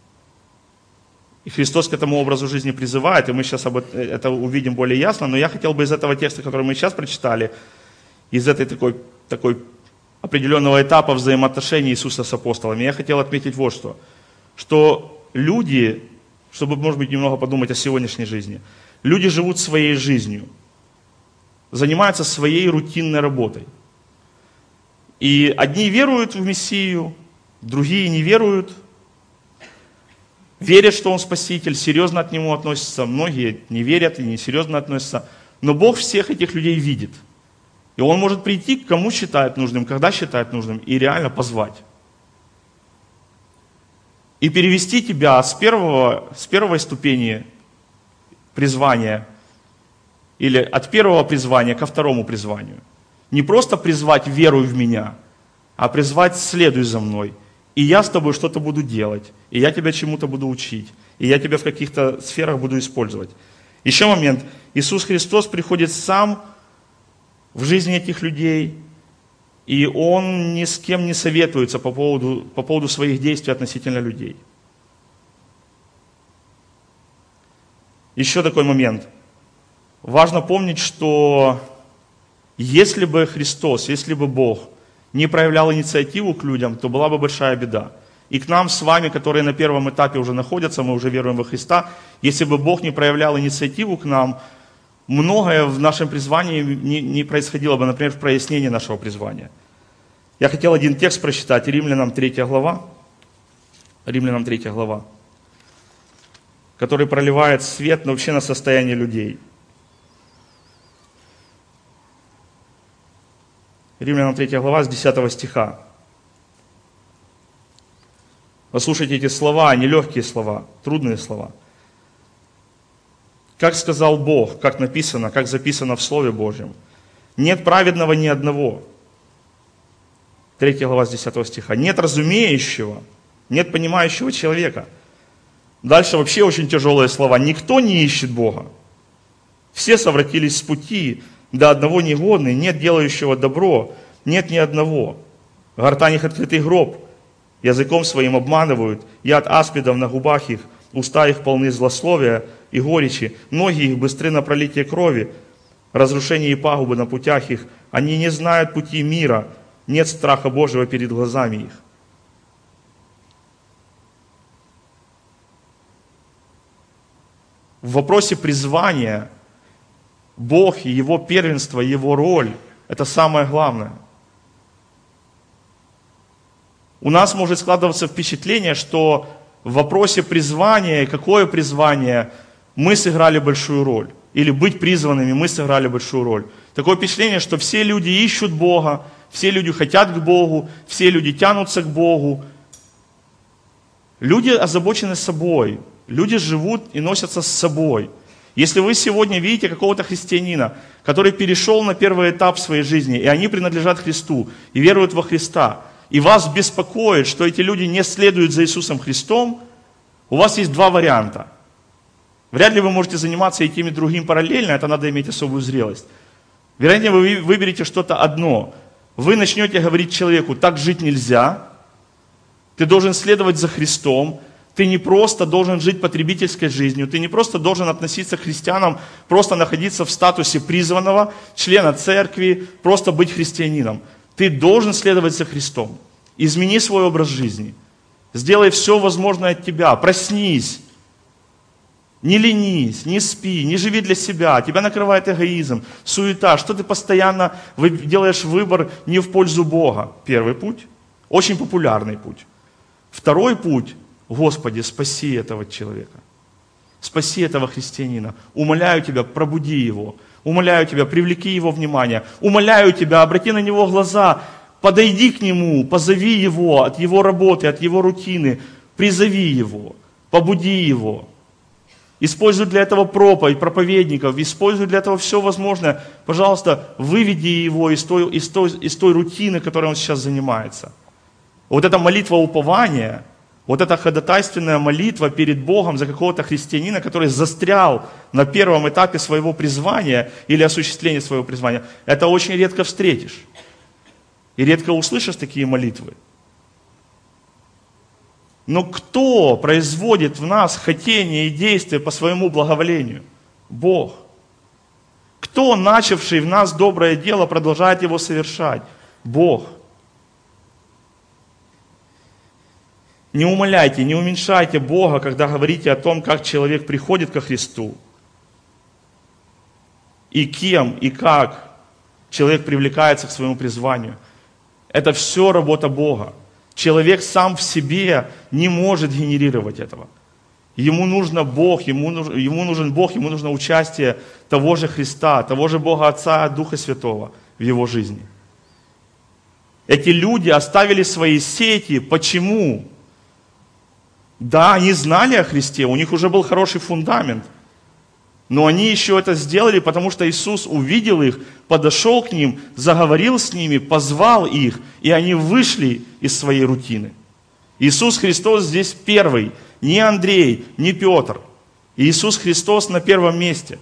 И Христос к этому образу жизни призывает, и мы сейчас это увидим более ясно. Но я хотел бы из этого текста, который мы сейчас прочитали, из этой такой определенного этапа взаимоотношений Иисуса с апостолами, я хотел отметить вот что. Что люди, чтобы, может быть, немного подумать о сегодняшней жизни, люди живут своей жизнью, занимаются своей рутинной работой. И одни веруют в Мессию, другие не веруют, верят, что Он Спаситель, серьезно к Нему относятся, многие не верят и несерьезно относятся. Но Бог всех этих людей видит. И Он может прийти, к кому считает нужным, когда считает нужным, и реально позвать. И перевести тебя с первой ступени призвания, или от первого призвания ко второму призванию. Не просто призвать веруй в меня, а призвать следуй за мной. И я с тобой что-то буду делать, и я тебя чему-то буду учить, и я тебя в каких-то сферах буду использовать. Еще момент. Иисус Христос приходит сам в жизни этих людей, и Он ни с кем не советуется по поводу своих действий относительно людей. Еще такой момент. Важно помнить, что если бы Христос, если бы Бог не проявлял инициативу к людям, то была бы большая беда. И к нам с вами, которые на первом этапе уже находятся, мы уже веруем во Христа, если бы Бог не проявлял инициативу к нам, многое в нашем призвании не происходило бы, например, в прояснении нашего призвания. Я хотел один текст прочитать, Римлянам 3 глава, который проливает свет вообще на состояние людей. Римлянам 3 глава с 10 стиха. Послушайте эти слова, нелегкие слова, трудные слова. Как сказал Бог, как написано, как записано в Слове Божьем. Нет праведного ни одного. 3 глава с 10 стиха. Нет разумеющего, нет понимающего человека. Дальше вообще очень тяжелые слова. Никто не ищет Бога. Все совратились с пути, до одного негодный, нет делающего добро, нет ни одного. Гортань их открытый гроб, языком своим обманывают, яд аспидов на губах их, уста их полны злословия и горечи, ноги их быстры на пролитие крови, разрушение и пагубы на путях их, они не знают пути мира, нет страха Божьего перед глазами их. В вопросе призвания Бог и Его первенство, Его роль – это самое главное. У нас может складываться впечатление, что в вопросе призвания, какое призвание, мы сыграли большую роль. Или быть призванными, мы сыграли большую роль. Такое впечатление, что все люди ищут Бога, все люди хотят к Богу, все люди тянутся к Богу. Люди озабочены собой, люди живут и носятся с собой. Если вы сегодня видите какого-то христианина, который перешел на первый этап своей жизни, и они принадлежат Христу, и веруют во Христа, и вас беспокоит, что эти люди не следуют за Иисусом Христом, у вас есть два варианта. Вряд ли вы можете заниматься и тем, и другим параллельно, это надо иметь особую зрелость. Вероятнее, вы выберете что-то одно. Вы начнете говорить человеку: так жить нельзя, ты должен следовать за Христом, ты не просто должен жить потребительской жизнью, ты не просто должен относиться к христианам, просто находиться в статусе призванного, члена церкви, просто быть христианином. Ты должен следовать за Христом. Измени свой образ жизни. Сделай все возможное от тебя. Проснись. Не ленись, не спи, не живи для себя. Тебя накрывает эгоизм, суета. Что ты постоянно делаешь выбор не в пользу Бога? Первый путь. Очень популярный путь. Второй путь. Господи, спаси этого человека. Спаси этого христианина. Умоляю Тебя, пробуди его. Умоляю Тебя, привлеки его внимание. Умоляю Тебя, обрати на него глаза. Подойди к нему, позови его от его работы, от его рутины. Призови его, побуди его. Используй для этого проповедь, проповедников, используй для этого все возможное. Пожалуйста, выведи его из той рутины, которой он сейчас занимается. Вот эта молитва упования, вот эта ходатайственная молитва перед Богом за какого-то христианина, который застрял на первом этапе своего призвания или осуществления своего призвания, это очень редко встретишь. И редко услышишь такие молитвы. Но кто производит в нас хотение и действия по своему благоволению? Бог. Кто, начавший в нас доброе дело, продолжает его совершать? Бог. Не умаляйте, не уменьшайте Бога, когда говорите о том, как человек приходит ко Христу. И кем, и как человек привлекается к своему призванию. Это все работа Бога. Человек сам в себе не может генерировать этого. Ему нужен Бог, ему нужно участие того же Христа, того же Бога Отца, Духа Святого в его жизни. Эти люди оставили свои сети. Почему? Да, они знали о Христе, у них уже был хороший фундамент. Но они еще это сделали, потому что Иисус увидел их, подошел к ним, заговорил с ними, позвал их, и они вышли из своей рутины. Иисус Христос здесь первый, не Андрей, не Петр. Иисус Христос на первом месте.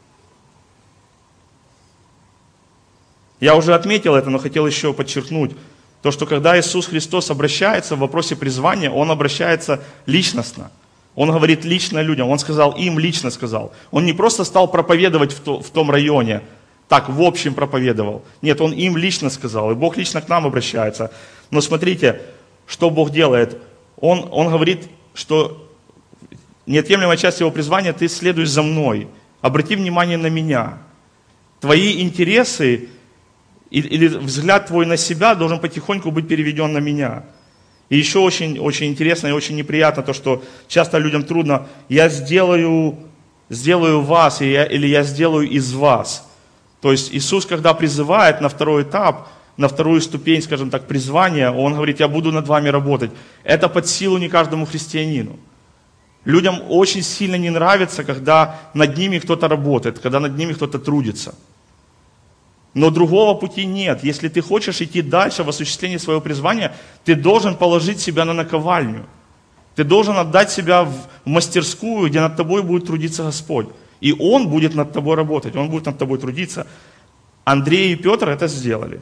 Я уже отметил это, но хотел еще подчеркнуть. То, что когда Иисус Христос обращается в вопросе призвания, Он обращается личностно. Он говорит лично людям, Он сказал, им лично сказал. Он не просто стал проповедовать в том районе, так в общем проповедовал. Нет, Он им лично сказал, и Бог лично к нам обращается. Но смотрите, что Бог делает. Он говорит, что неотъемлемая часть Его призвания, ты следуй за мной. Обрати внимание на меня. Твои интересы или взгляд твой на себя должен потихоньку быть переведен на меня. И еще очень, очень интересно и очень неприятно то, что часто людям трудно, я сделаю вас, или я сделаю из вас. То есть Иисус, когда призывает на второй этап, на вторую ступень, скажем так, призвания, Он говорит, я буду над вами работать. Это под силу не каждому христианину. Людям очень сильно не нравится, когда над ними кто-то работает, когда над ними кто-то трудится. Но другого пути нет. Если ты хочешь идти дальше в осуществлении своего призвания, ты должен положить себя на наковальню. Ты должен отдать себя в мастерскую, где над тобой будет трудиться Господь. И Он будет над тобой работать, Он будет над тобой трудиться. Андрей и Петр это сделали.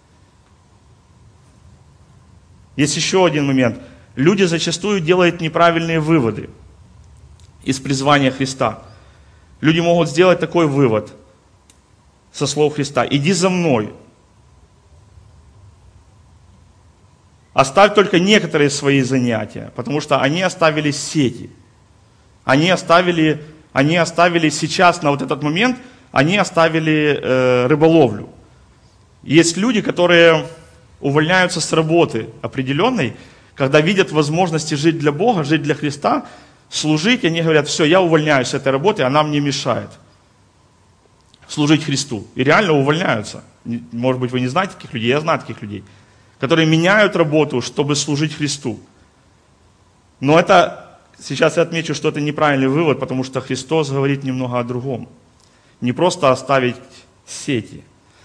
Есть еще один момент. Люди зачастую делают неправильные выводы из призвания Христа. Люди могут сделать такой вывод со слов Христа. Иди за мной. Оставь только некоторые свои занятия, потому что они оставили сети. Они оставили сейчас, на вот этот момент, они оставили рыболовлю. Есть люди, которые увольняются с работы определенной, когда видят возможности жить для Бога, жить для Христа, служить, они говорят, все, я увольняюсь с этой работы, она мне мешает служить Христу. И реально увольняются. Может быть, вы не знаете таких людей, я знаю таких людей, которые меняют работу, чтобы служить Христу. Но это, сейчас я отмечу, что это неправильный вывод, потому что Христос говорит немного о другом. Не просто оставить сети.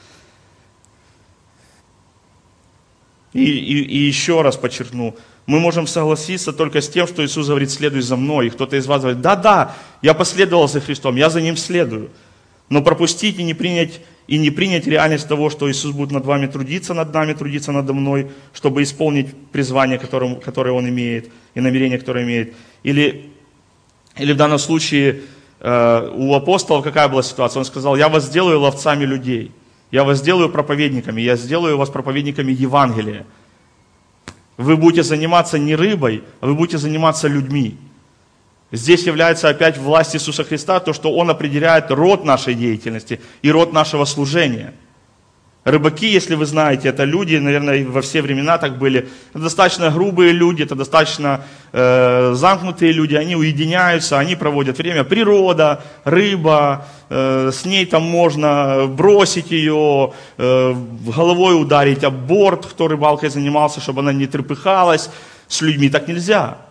И еще раз подчеркну, мы можем согласиться только с тем, что Иисус говорит: следуй за мной. И кто-то из вас говорит: да, я последовал за Христом, я за Ним следую. Но пропустить и не принять реальность того, что Иисус будет над вами трудиться, над нами трудиться, надо мной, чтобы исполнить призвание, которое Он имеет, и намерение, которое имеет. Или в данном случае у апостолов какая была ситуация? Он сказал: я вас сделаю ловцами людей, я вас сделаю проповедниками, я сделаю вас проповедниками Евангелия. Вы будете заниматься не рыбой, а вы будете заниматься людьми. Здесь является опять власть Иисуса Христа, то, что Он определяет род нашей деятельности и род нашего служения. Рыбаки, если вы знаете, это люди, наверное, во все времена так были. Это достаточно грубые люди, это достаточно замкнутые люди, они уединяются, они проводят время. Природа, рыба, с ней там можно бросить ее, головой ударить об борт, кто рыбалкой занимался, чтобы она не трепыхалась. С людьми так нельзя.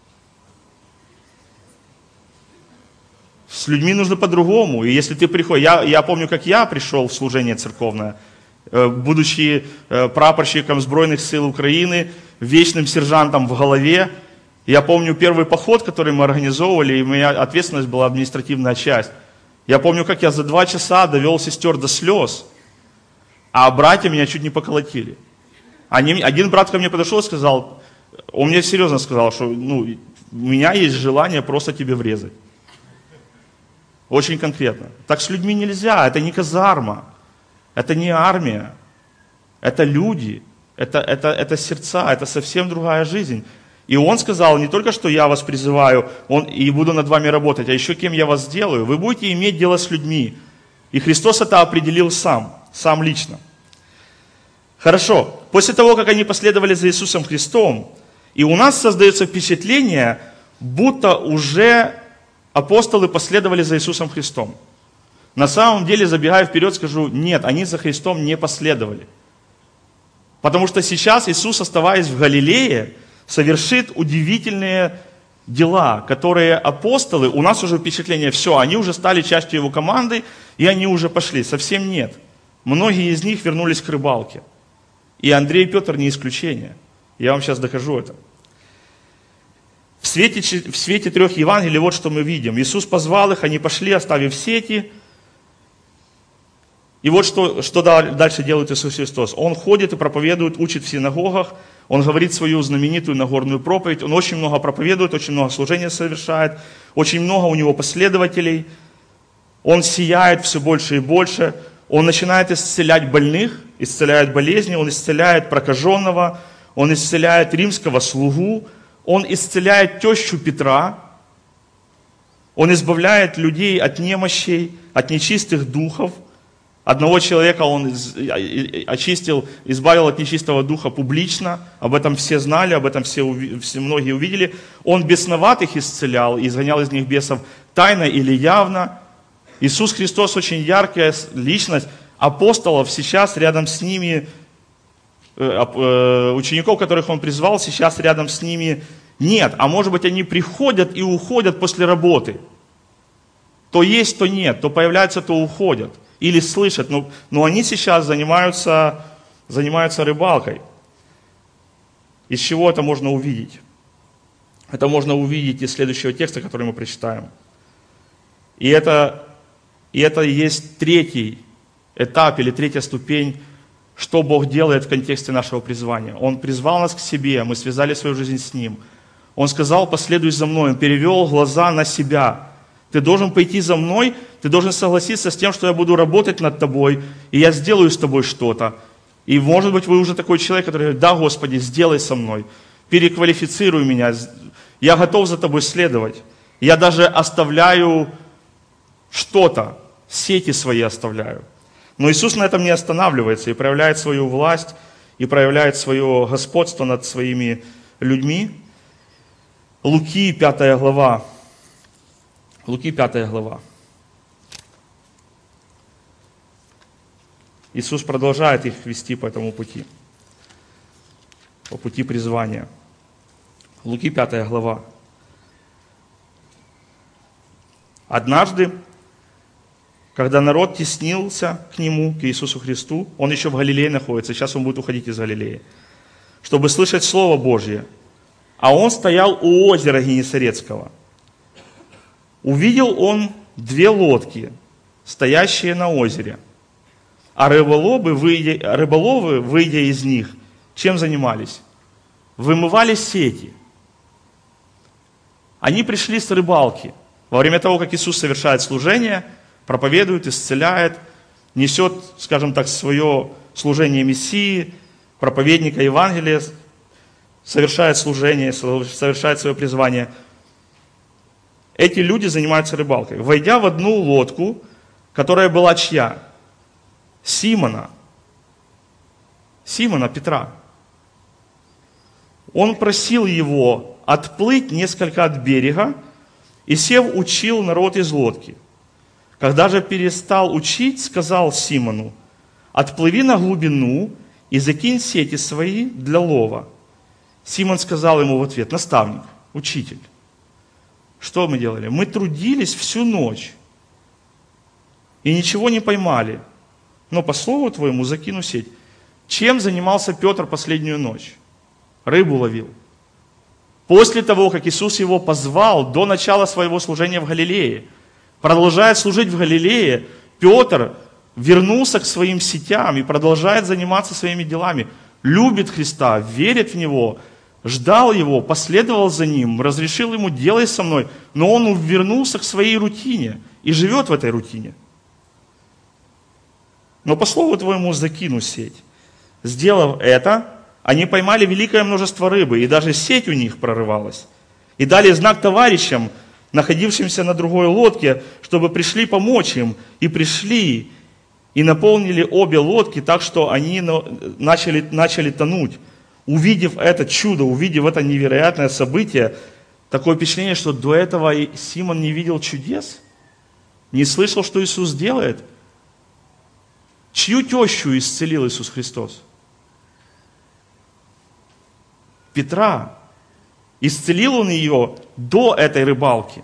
С людьми нужно по-другому. И если ты приходишь... Я помню, как я пришел в служение церковное, будучи прапорщиком Збройных сил Украины, вечным сержантом в голове. Я помню первый поход, который мы организовывали, и у меня ответственность была административная часть. Я помню, как я за 2 часа довел сестер до слез, а братья меня чуть не поколотили. Один брат ко мне подошел и сказал, он мне серьезно сказал, что у меня есть желание просто тебе врезать. Очень конкретно. Так с людьми нельзя, это не казарма, это не армия, это люди, это сердца, это совсем другая жизнь. И он сказал не только, что я вас призываю и буду над вами работать, а еще кем я вас сделаю. Вы будете иметь дело с людьми. И Христос это определил сам лично. Хорошо, после того, как они последовали за Иисусом Христом, и у нас создается впечатление, будто уже апостолы последовали за Иисусом Христом. На самом деле, забегая вперед, скажу, нет, они за Христом не последовали. Потому что сейчас Иисус, оставаясь в Галилее, совершит удивительные дела, которые апостолы, у нас уже впечатление, все, они уже стали частью его команды, и они уже пошли. Совсем нет. Многие из них вернулись к рыбалке. И Андрей и Петр не исключение. Я вам сейчас докажу это. В свете 3 Евангелий вот что мы видим. Иисус позвал их, они пошли, оставив сети. И вот что дальше делает Иисус Христос. Он ходит и проповедует, учит в синагогах. Он говорит свою знаменитую Нагорную проповедь. Он очень много проповедует, очень много служения совершает. Очень много у него последователей. Он сияет все больше и больше. Он начинает исцелять больных, исцеляет болезни. Он исцеляет прокаженного. Он исцеляет римского слугу. Он исцеляет тещу Петра. Он избавляет людей от немощей, от нечистых духов. Одного человека он очистил, избавил от нечистого духа публично. Об этом все знали, об этом все многие увидели. Он бесноватых исцелял и изгонял из них бесов тайно или явно. Иисус Христос очень яркая личность. Апостолов сейчас рядом с ними, учеников, которых он призвал, сейчас рядом с ними нет. А может быть, они приходят и уходят после работы. То есть, то нет, то появляются, то уходят. Или слышат, но они сейчас занимаются рыбалкой. Из чего это можно увидеть? Это можно увидеть из следующего текста, который мы прочитаем. И это есть 3-й этап или 3-я ступень, что Бог делает в контексте нашего призвания. Он призвал нас к себе, мы связали свою жизнь с Ним. Он сказал: последуй за мной, Он перевел глаза на себя. Ты должен пойти за мной, ты должен согласиться с тем, что я буду работать над тобой, и я сделаю с тобой что-то. И может быть вы уже такой человек, который говорит: да, Господи, сделай со мной, переквалифицируй меня, я готов за тобой следовать. Я даже оставляю что-то, сети свои оставляю. Но Иисус на этом не останавливается и проявляет свою власть, и проявляет свое господство над своими людьми. Луки 5 глава. Луки 5 глава. Иисус продолжает их вести по этому пути, по пути призвания. Луки 5 глава. Однажды, когда народ теснился к Нему, к Иисусу Христу, Он еще в Галилее находится, сейчас Он будет уходить из Галилеи, чтобы слышать Слово Божье. А Он стоял у озера Генесарецкого. Увидел Он 2 лодки, стоящие на озере. А рыболовы, выйдя из них, чем занимались? Вымывали сети. Они пришли с рыбалки. Во время того, как Иисус совершает служение, проповедует, исцеляет, несет, скажем так, свое служение Мессии, проповедника Евангелия, совершает служение, совершает свое призвание. Эти люди занимаются рыбалкой. Войдя в одну лодку, которая была чья? Симона Петра. Он просил его отплыть несколько от берега и, сев, учил народ из лодки. Когда же перестал учить, сказал Симону: отплыви на глубину и закинь сети свои для лова. Симон сказал ему в ответ: наставник, учитель, что мы делали? Мы трудились всю ночь и ничего не поймали, но по слову твоему закину сеть. Чем занимался Петр последнюю ночь? Рыбу ловил. После того, как Иисус его позвал до начала своего служения в Галилее, продолжает служить в Галилее, Петр вернулся к своим сетям и продолжает заниматься своими делами. Любит Христа, верит в Него, ждал Его, последовал за Ним, разрешил Ему: делай со мной. Но он вернулся к своей рутине и живет в этой рутине. Но по слову твоему закину сеть. Сделав это, они поймали великое множество рыбы, и даже сеть у них прорывалась. И дали знак товарищам, находившимся на другой лодке, чтобы пришли помочь им. И пришли, и наполнили обе лодки так, что они начали тонуть. Увидев это чудо, увидев это невероятное событие, такое впечатление, что до этого Симон не видел чудес, не слышал, что Иисус делает. Чью тещу исцелил Иисус Христос? Петра. Исцелил Он ее до этой рыбалки.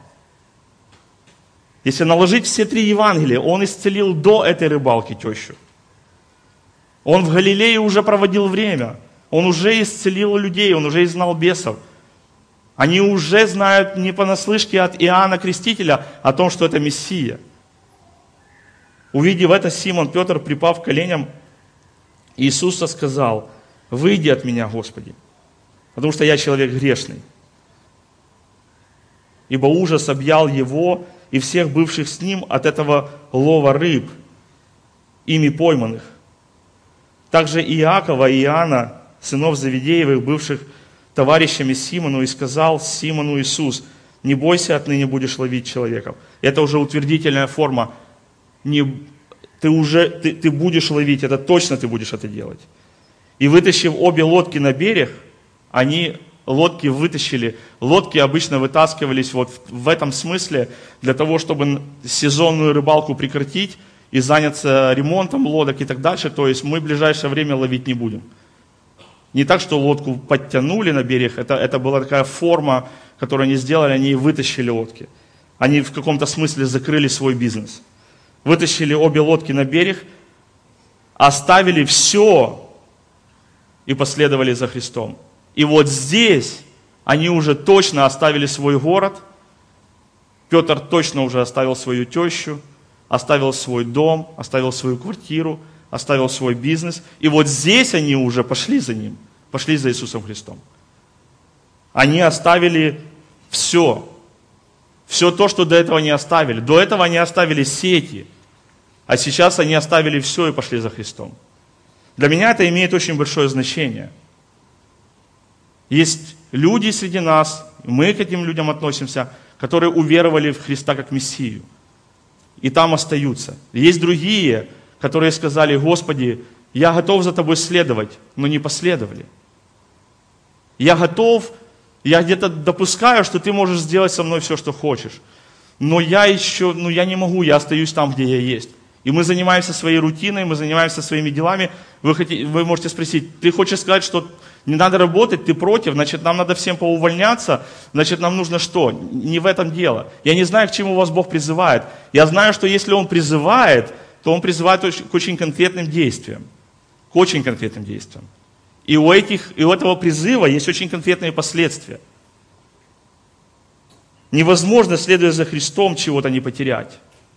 Если наложить все 3 Евангелия, Он исцелил до этой рыбалки тещу. Он в Галилее уже проводил время. Он уже исцелил людей, Он уже изгнал бесов. Они уже знают не понаслышке от Иоанна Крестителя о том, что это Мессия. Увидев это, Симон Петр, припав к коленям Иисуса, сказал: выйди от меня, Господи, потому что я человек грешный. Ибо ужас объял его и всех бывших с ним от этого лова рыб, ими пойманных. Также Иакова и Иоанна, сынов Завидеевых, бывших товарищами Симону, и сказал Симону Иисус: не бойся, отныне будешь ловить человеков. Это уже утвердительная форма. Ты будешь ловить, это точно ты будешь это делать. И вытащив обе лодки на берег, они лодки вытащили. Лодки обычно вытаскивались вот в этом смысле для того, чтобы сезонную рыбалку прекратить и заняться ремонтом лодок и так дальше. То есть мы в ближайшее время ловить не будем. Не так, что лодку подтянули на берег, это была такая форма, которую они сделали, они вытащили лодки. Они в каком-то смысле закрыли свой бизнес. Вытащили обе лодки на берег, оставили все и последовали за Христом. И вот здесь они уже точно оставили свой город. Петр точно уже оставил свою тещу, оставил свой дом, оставил свою квартиру, оставил свой бизнес. И вот здесь они уже пошли за Ним, пошли за Иисусом Христом. Они оставили все. Все то, что до этого не оставили. До этого они оставили сети, а сейчас они оставили все и пошли за Христом. Для меня это имеет очень большое значение. Есть люди среди нас, мы к этим людям относимся, которые уверовали в Христа как Мессию. И там остаются. Есть другие, которые сказали: Господи, я готов за Тобой следовать, но не последовали. Я готов, я где-то допускаю, что Ты можешь сделать со мной все, что хочешь. Но я не могу, я остаюсь там, где я есть. И мы занимаемся своей рутиной, мы занимаемся своими делами. Вы можете спросить, ты хочешь сказать, что не надо работать, ты против, значит, нам надо всем поувольняться, значит, нам нужно что? Не в этом дело. Я не знаю, к чему вас Бог призывает. Я знаю, что если Он призывает, то Он призывает к очень конкретным действиям. К очень конкретным действиям. И у этого призыва есть очень конкретные последствия. Невозможно, следуя за Христом, чего-то не потерять.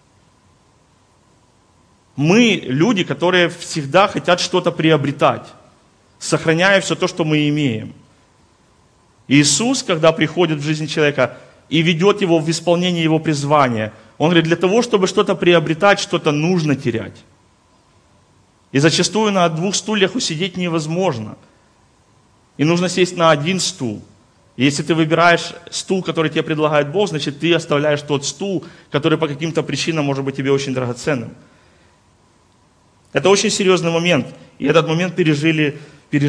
Мы люди, которые всегда хотят что-то приобретать, сохраняя все то, что мы имеем. Иисус, когда приходит в жизнь человека и ведет его в исполнение его призвания, Он говорит, для того, чтобы что-то приобретать, что-то нужно терять. И зачастую на 2 стульях усидеть невозможно. И нужно сесть на 1 стул. И если ты выбираешь стул, который тебе предлагает Бог, значит, ты оставляешь тот стул, который по каким-то причинам может быть тебе очень драгоценным. Это очень серьезный момент. И этот момент пережили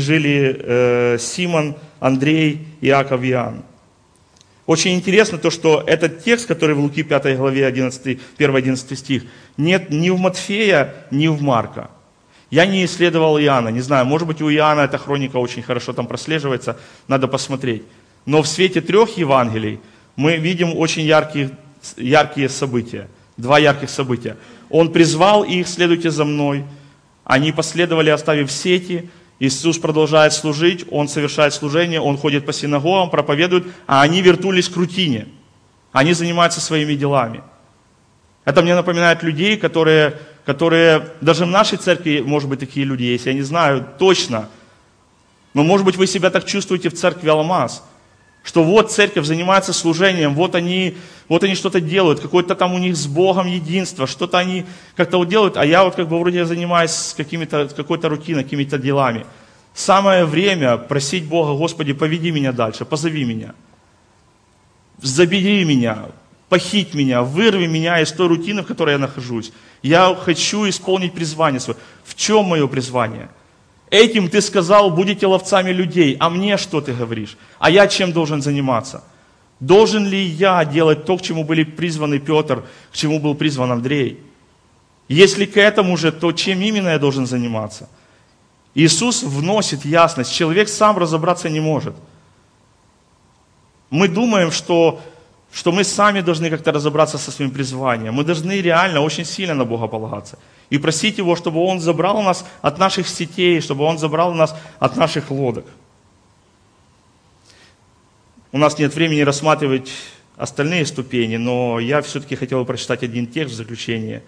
Симон, Андрей, Иаков и Иоанн. Очень интересно то, что этот текст, который в Луки 5 главе 1-11 стих, нет ни в Матфея, ни в Марка. Я не исследовал Иоанна, не знаю, может быть у Иоанна эта хроника очень хорошо там прослеживается, надо посмотреть. Но в свете 3 Евангелий мы видим очень яркие события, 2 ярких события. Он призвал их, следуйте за мной. Они последовали, оставив сети. Иисус продолжает служить, Он совершает служение, Он ходит по синагогам, проповедует, а они вернулись к рутине. Они занимаются своими делами. Это мне напоминает людей, которые даже в нашей церкви, может быть, такие люди есть, я не знаю точно. Но, может быть, вы себя так чувствуете в церкви Алмаз. Что вот церковь занимается служением, вот они что-то делают, какое-то там у них с Богом единство, что-то они как-то вот делают, а я вот как бы вроде занимаюсь какой-то рутиной, какими-то делами. Самое время просить Бога, Господи, поведи меня дальше, позови меня, забери меня, похить меня, вырви меня из той рутины, в которой я нахожусь. Я хочу исполнить призвание свое. В чем мое призвание? Этим ты сказал, будете ловцами людей, а мне что ты говоришь? А я чем должен заниматься? Должен ли я делать то, к чему были призваны Петр, к чему был призван Андрей? Если к этому же, то чем именно я должен заниматься? Иисус вносит ясность, человек сам разобраться не может. Мы думаем, что мы сами должны как-то разобраться со своим призванием. Мы должны реально очень сильно на Бога полагаться. И просить Его, чтобы Он забрал нас от наших сетей, чтобы Он забрал нас от наших лодок. У нас нет времени рассматривать остальные ступени, но я все-таки хотел бы прочитать один текст в заключение.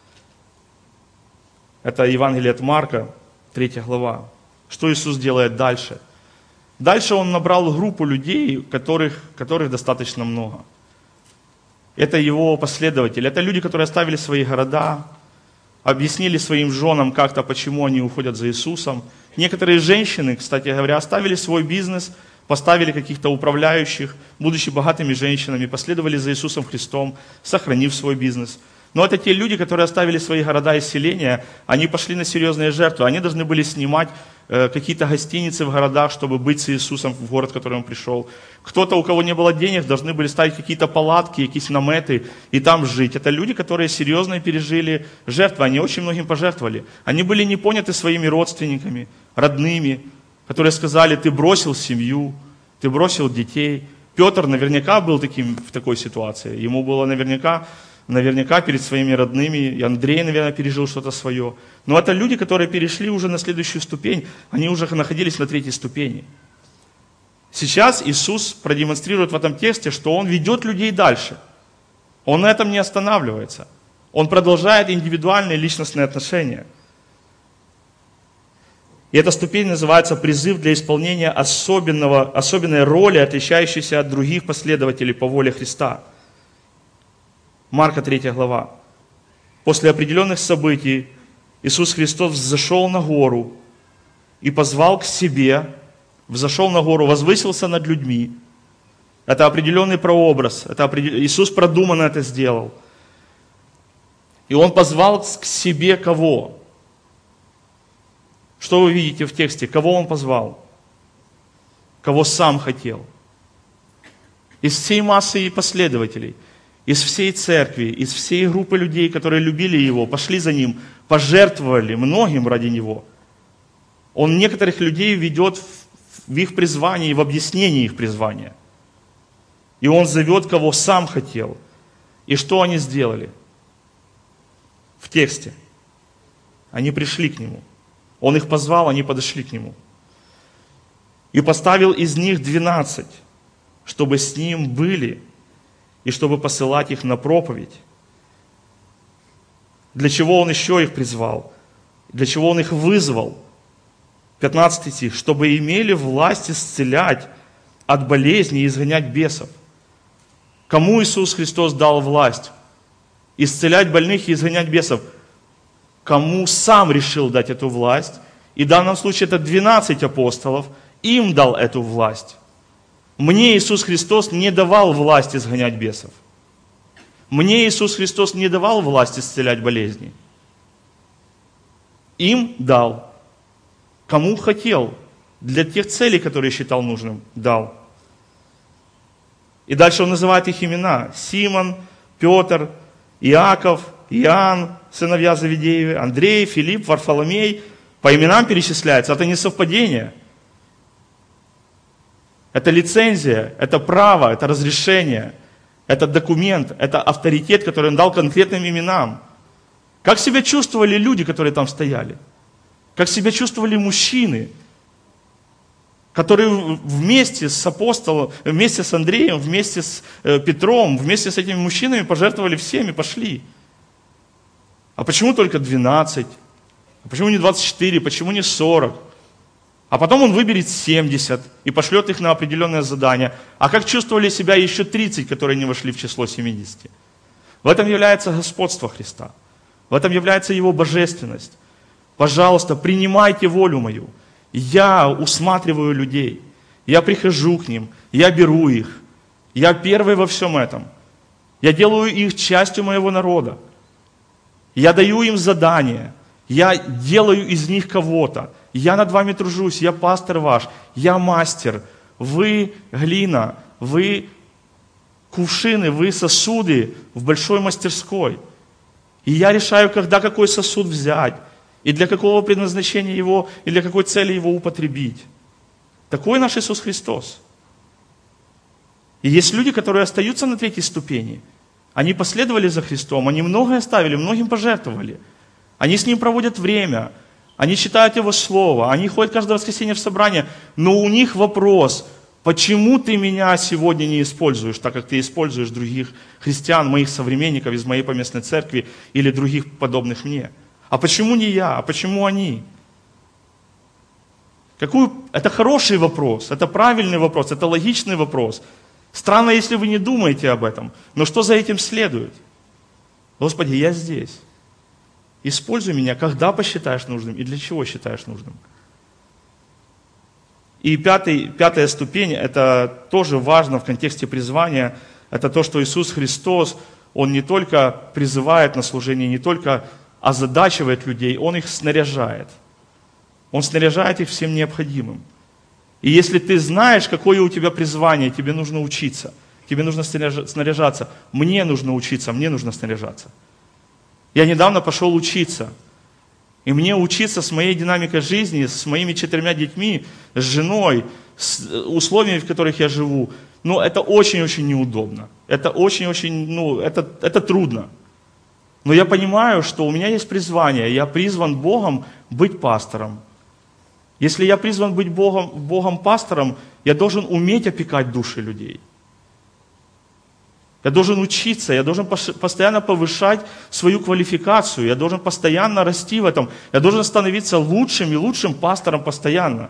Это Евангелие от Марка, 3 глава. Что Иисус делает дальше? Дальше Он набрал группу людей, которых достаточно много. Это Его последователи, это люди, которые оставили свои города, объяснили своим женам как-то, почему они уходят за Иисусом. Некоторые женщины, кстати говоря, оставили свой бизнес, поставили каких-то управляющих, будучи богатыми женщинами, последовали за Иисусом Христом, сохранив свой бизнес. Но это те люди, которые оставили свои города и селения, они пошли на серьезные жертвы. Они должны были снимать какие-то гостиницы в городах, чтобы быть с Иисусом в город, в который Он пришел. Кто-то, у кого не было денег, должны были ставить какие-то палатки, какие-то наметы и там жить. Это люди, которые серьезно пережили жертвы. Они очень многим пожертвовали. Они были не поняты своими родственниками, родными, которые сказали, ты бросил семью, ты бросил детей. Петр наверняка был в такой ситуации. Ему было наверняка перед своими родными, и Андрей, наверное, пережил что-то свое. Но это люди, которые перешли уже на следующую ступень, они уже находились на 3 ступени. Сейчас Иисус продемонстрирует в этом тексте, что Он ведет людей дальше. Он на этом не останавливается. Он продолжает индивидуальные личностные отношения. И эта ступень называется призыв для исполнения особенной роли, отличающейся от других последователей по воле Христа. Марка 3 глава. После определенных событий Иисус Христос взошел на гору и позвал к себе, взошел на гору, возвысился над людьми. Это определенный прообраз. Иисус продуманно это сделал. И Он позвал к себе кого? Что вы видите в тексте? Кого Он позвал? Кого Сам хотел? Из всей массы последователей. из всей церкви, из всей группы людей, которые любили Его, пошли за Ним, пожертвовали многим ради Него. Он некоторых людей ведет в их призвании, в объяснении их призвания. И Он зовет, кого сам хотел. И что они сделали? В тексте. Они пришли к Нему. Он их позвал, они подошли к Нему. И поставил из них 12, чтобы с Ним были, и чтобы посылать их на проповедь. Для чего Он еще их призвал? Для чего Он их вызвал? 15 стих. Чтобы имели власть исцелять от болезней и изгонять бесов. Кому Иисус Христос дал власть? Исцелять больных и изгонять бесов. Кому сам решил дать эту власть? И в данном случае это 12 апостолов. Им дал эту власть. Мне Иисус Христос не давал власть изгонять бесов. Мне Иисус Христос не давал власть исцелять болезни. Им дал. Кому хотел. Для тех целей, которые считал нужным, дал. И дальше он называет их имена. Симон, Петр, Иаков, Иоанн, сыновья Завидеевы, Андрей, Филипп, Варфоломей. По именам перечисляется. Это не совпадение. Это лицензия, это право, это разрешение, это документ, это авторитет, который он дал конкретным именам. Как себя чувствовали люди, которые там стояли? Как себя чувствовали мужчины, которые вместе с апостолом, вместе с Андреем, вместе с Петром, вместе с этими мужчинами пожертвовали всеми, пошли? А почему только 12? А почему не 24? Почему не 40? А потом он выберет 70 и пошлет их на определенное задание. А как чувствовали себя еще 30, которые не вошли в число 70? В этом является господство Христа. В этом является Его божественность. Пожалуйста, принимайте волю мою. Я усматриваю людей. Я прихожу к ним. Я беру их. Я первый во всем этом. Я делаю их частью моего народа. Я даю им задания. Я делаю из них кого-то. Я над вами тружусь, я пастор ваш, я мастер. Вы глина, вы кувшины, вы сосуды в большой мастерской. И я решаю, когда какой сосуд взять, и для какого предназначения его, и для какой цели его употребить. Такой наш Иисус Христос. И есть люди, которые остаются на третьей ступени. Они последовали за Христом, они многое оставили, многим пожертвовали. Они с Ним проводят время, они читают Его Слово, они ходят каждое воскресенье в собрание, но у них вопрос, почему ты меня сегодня не используешь, так как ты используешь других христиан, моих современников из моей поместной церкви или других подобных мне? А почему не я? А почему они? Это хороший вопрос, это правильный вопрос, это логичный вопрос. Странно, если вы не думаете об этом, но что за этим следует? Господи, я здесь. Используй меня, когда посчитаешь нужным и для чего считаешь нужным. И пятая ступень, это тоже важно в контексте призвания, это то, что Иисус Христос, Он не только призывает на служение, не только озадачивает людей, Он их снаряжает. Он снаряжает их всем необходимым. И если ты знаешь, какое у тебя призвание, тебе нужно учиться, тебе нужно снаряжаться. Мне нужно учиться, мне нужно снаряжаться. Я недавно пошел учиться. И мне учиться с моей динамикой жизни, с моими 4 детьми, с женой, с условиями, в которых я живу, это очень-очень неудобно. Это очень-очень, это трудно. Но я понимаю, что у меня есть призвание. Я призван Богом быть пастором. Если я призван быть Богом пастором, я должен уметь опекать души людей. Я должен учиться, я должен постоянно повышать свою квалификацию, я должен постоянно расти в этом, я должен становиться лучшим и лучшим пастором постоянно.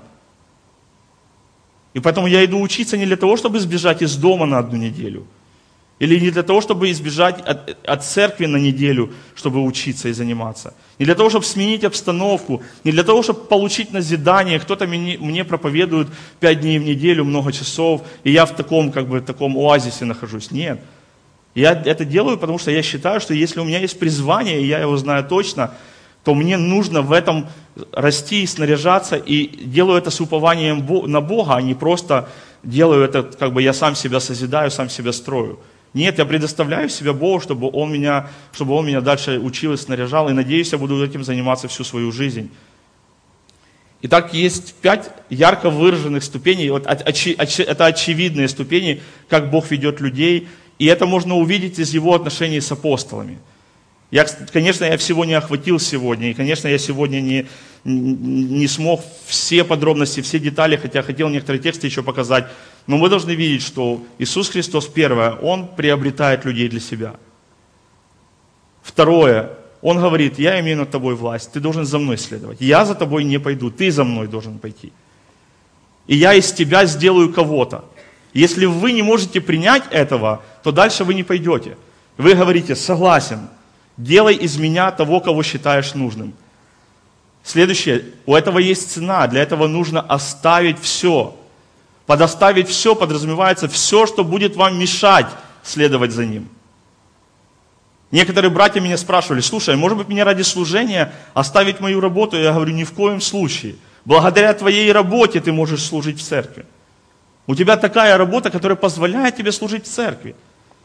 И поэтому я иду учиться не для того, чтобы сбежать из дома на 1 неделю, или не для того, чтобы избежать от церкви на неделю, чтобы учиться и заниматься, не для того, чтобы сменить обстановку, не для того, чтобы получить назидание, кто-то мне проповедует 5 дней в неделю, много часов, и я в таком оазисе нахожусь. Нет. Я это делаю, потому что я считаю, что если у меня есть призвание, и я его знаю точно, то мне нужно в этом расти и снаряжаться, и делаю это с упованием на Бога, а не просто делаю это, я сам себя созидаю, сам себя строю. Нет, я предоставляю себя Богу, чтобы Он меня дальше учил и снаряжал, и надеюсь, я буду этим заниматься всю свою жизнь. Итак, есть 5 ярко выраженных ступеней. Вот это очевидные ступени, как Бог ведет людей. И это можно увидеть из Его отношений с апостолами. Конечно, я всего не охватил сегодня. И, конечно, я сегодня не смог все подробности, все детали, хотя хотел некоторые тексты еще показать. Но мы должны видеть, что Иисус Христос, первое, Он приобретает людей для себя. Второе, Он говорит: я имею над тобой власть, ты должен за мной следовать. Я за тобой не пойду, ты за мной должен пойти. И я из тебя сделаю кого-то. Если вы не можете принять этого, то дальше вы не пойдете. Вы говорите: согласен, делай из меня того, кого считаешь нужным. Следующее, у этого есть цена, для этого нужно оставить все. Под оставить все подразумевается все, что будет вам мешать следовать за Ним. Некоторые братья меня спрашивали: слушай, может быть, мне ради служения оставить мою работу? Я говорю: ни в коем случае. Благодаря твоей работе ты можешь служить в церкви. У тебя такая работа, которая позволяет тебе служить в церкви.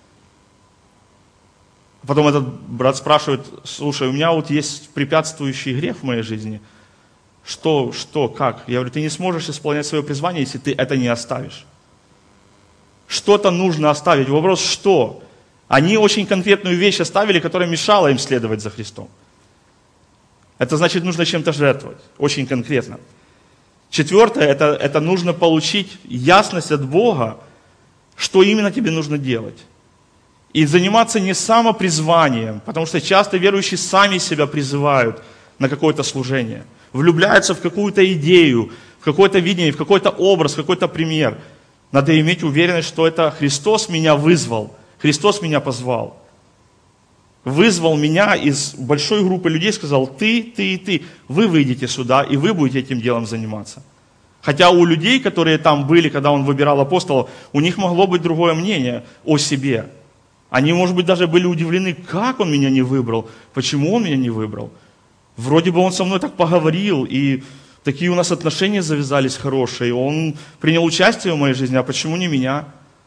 Потом этот брат спрашивает: слушай, у меня вот есть препятствующий грех в моей жизни. Что, как? Я говорю: ты не сможешь исполнять свое призвание, если ты это не оставишь. Что-то нужно оставить. Вопрос: что? Они очень конкретную вещь оставили, которая мешала им следовать за Христом. Это значит, нужно чем-то жертвовать. Очень конкретно. Четвертое, это нужно получить ясность от Бога, что именно тебе нужно делать. И заниматься не самопризванием, потому что часто верующие сами себя призывают на какое-то служение. Влюбляются в какую-то идею, в какое-то видение, в какой-то образ, в какой-то пример. Надо иметь уверенность, что это Христос меня вызвал, Христос меня позвал. Вызвал меня из большой группы людей, сказал: ты и ты, вы выйдете сюда, и вы будете этим делом заниматься. Хотя у людей, которые там были, когда он выбирал апостолов, у них могло быть другое мнение о себе. Они, может быть, даже были удивлены: как он меня не выбрал, почему он меня не выбрал. Вроде бы он со мной так поговорил, и такие у нас отношения завязались хорошие, он принял участие в моей жизни, а почему не меня?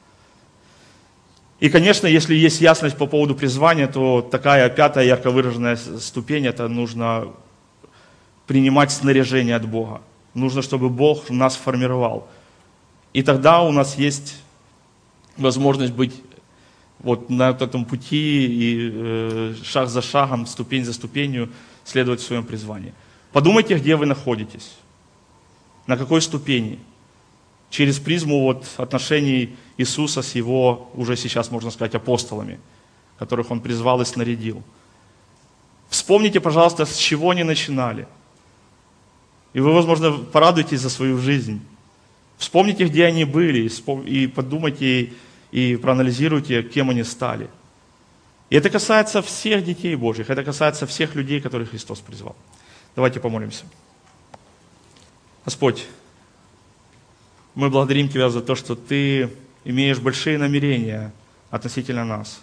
И, конечно, если есть ясность по поводу призвания, то такая 5-я ярко выраженная ступень, это нужно принимать снаряжение от Бога. Нужно, чтобы Бог нас формировал. И тогда у нас есть возможность быть вот на этом пути и шаг за шагом, ступень за ступенью следовать в своем призвании. Подумайте, где вы находитесь, на какой ступени. Через призму вот отношений Иисуса с Его, уже сейчас можно сказать, апостолами, которых Он призвал и снарядил. Вспомните, пожалуйста, с чего они начинали. И вы, возможно, порадуетесь за свою жизнь. Вспомните, где они были, и подумайте, и проанализируйте, кем они стали. И это касается всех детей Божьих, это касается всех людей, которых Христос призвал. Давайте помолимся. Господь, мы благодарим Тебя за то, что Ты имеешь большие намерения относительно нас.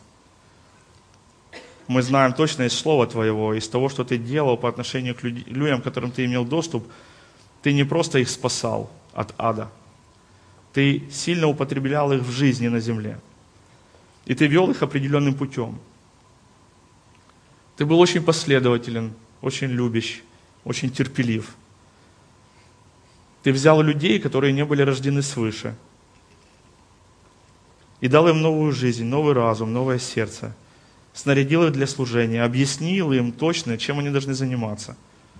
Мы знаем точно из Слова Твоего, из того, что Ты делал по отношению к людям, к которым Ты имел доступ, Ты не просто их спасал от ада, Ты сильно употреблял их в жизни на земле. И Ты вел их определенным путем. Ты был очень последователен, очень любящ, очень терпелив. Ты взял людей, которые не были рождены свыше, и дал им новую жизнь, новый разум, новое сердце. Снарядил их для служения, объяснил им точно, чем они должны заниматься.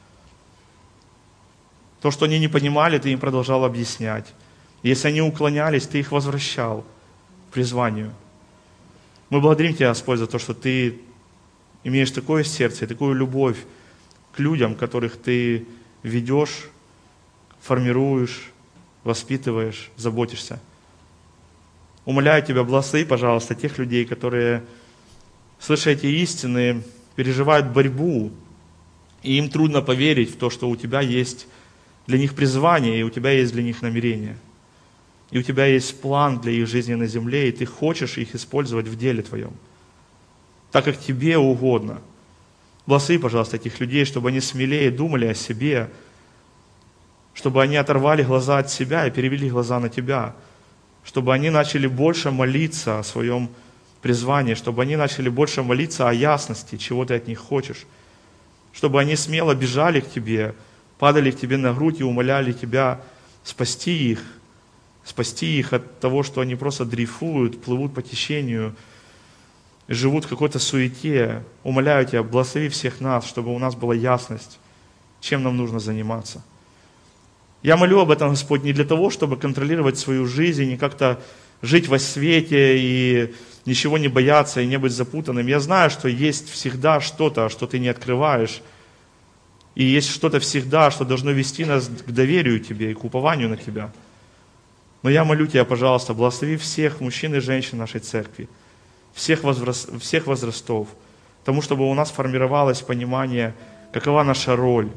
То, что они не понимали, Ты им продолжал объяснять. Если они уклонялись, Ты их возвращал к призванию. Мы благодарим Тебя, Господь, за то, что Ты имеешь такое сердце и такую любовь к людям, которых Ты ведешь, формируешь, воспитываешь, заботишься. Умоляю Тебя, благослови, пожалуйста, тех людей, которые, слыша эти истины, переживают борьбу, и им трудно поверить в то, что у Тебя есть для них призвание, и у Тебя есть для них намерение. И у Тебя есть план для их жизни на земле, и Ты хочешь их использовать в деле Твоем, так как Тебе угодно. Благослови, пожалуйста, этих людей, чтобы они смелее думали о себе, чтобы они оторвали глаза от себя и перевели глаза на Тебя, чтобы они начали больше молиться о своем призвание, чтобы они начали больше молиться о ясности, чего ты от них хочешь, чтобы они смело бежали к тебе, падали к тебе на грудь и умоляли тебя спасти их от того, что они просто дрейфуют, плывут по течению, живут в какой-то суете. Умоляю тебя, благослови всех нас, чтобы у нас была ясность, чем нам нужно заниматься. Я молю об этом, Господь, не для того, чтобы контролировать свою жизнь и как-то жить во свете и ничего не бояться и не быть запутанным. Я знаю, что есть всегда что-то, что ты не открываешь, и есть что-то всегда, что должно вести нас к доверию Тебе и к упованию на Тебя. Но я молю Тебя, пожалуйста, благослови всех мужчин и женщин нашей церкви, всех возрастов, тому, чтобы у нас формировалось понимание, какова наша роль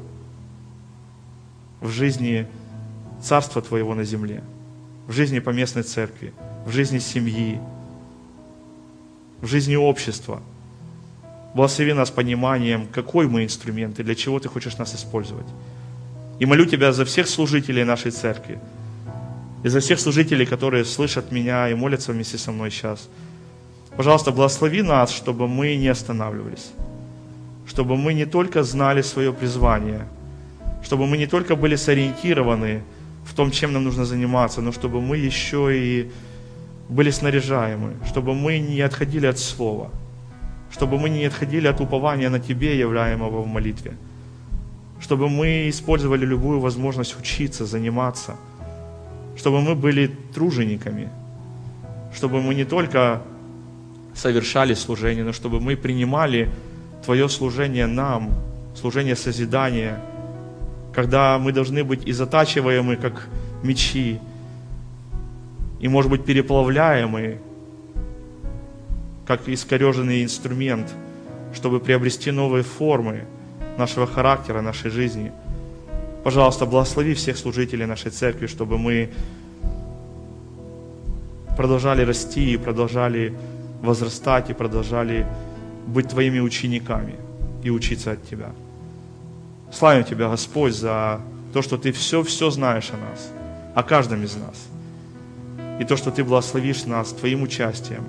в жизни Царства Твоего на земле, в жизни поместной церкви, в жизни семьи, в жизни общества. Благослови нас пониманием, какой мы инструмент и для чего Ты хочешь нас использовать. И молю Тебя за всех служителей нашей церкви, и за всех служителей, которые слышат меня и молятся вместе со мной сейчас. Пожалуйста, благослови нас, чтобы мы не останавливались, чтобы мы не только знали свое призвание, чтобы мы не только были сориентированы в том, чем нам нужно заниматься, но чтобы мы еще и были снаряжаемы, чтобы мы не отходили от Слова, чтобы мы не отходили от упования на Тебе, являемого в молитве, чтобы мы использовали любую возможность учиться, заниматься, чтобы мы были тружениками, чтобы мы не только совершали служение, но чтобы мы принимали Твое служение нам, служение созидания, когда мы должны быть и затачиваемы, как мечи, и, может быть, переплавляемы, как искореженный инструмент, чтобы приобрести новые формы нашего характера, нашей жизни. Пожалуйста, благослови всех служителей нашей церкви, чтобы мы продолжали расти, продолжали возрастать и продолжали быть Твоими учениками и учиться от Тебя. Славим Тебя, Господь, за то, что Ты все знаешь о нас, о каждом из нас. И то, что Ты благословишь нас Твоим участием,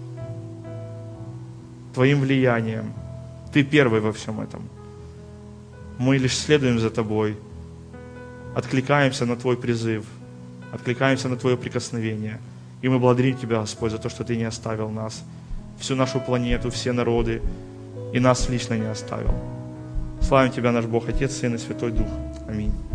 Твоим влиянием. Ты первый во всем этом. Мы лишь следуем за Тобой, откликаемся на Твой призыв, откликаемся на Твое прикосновение. И мы благодарим Тебя, Господь, за то, что Ты не оставил нас, всю нашу планету, все народы, и нас лично не оставил. Славим Тебя, наш Бог, Отец, Сын и Святой Дух. Аминь.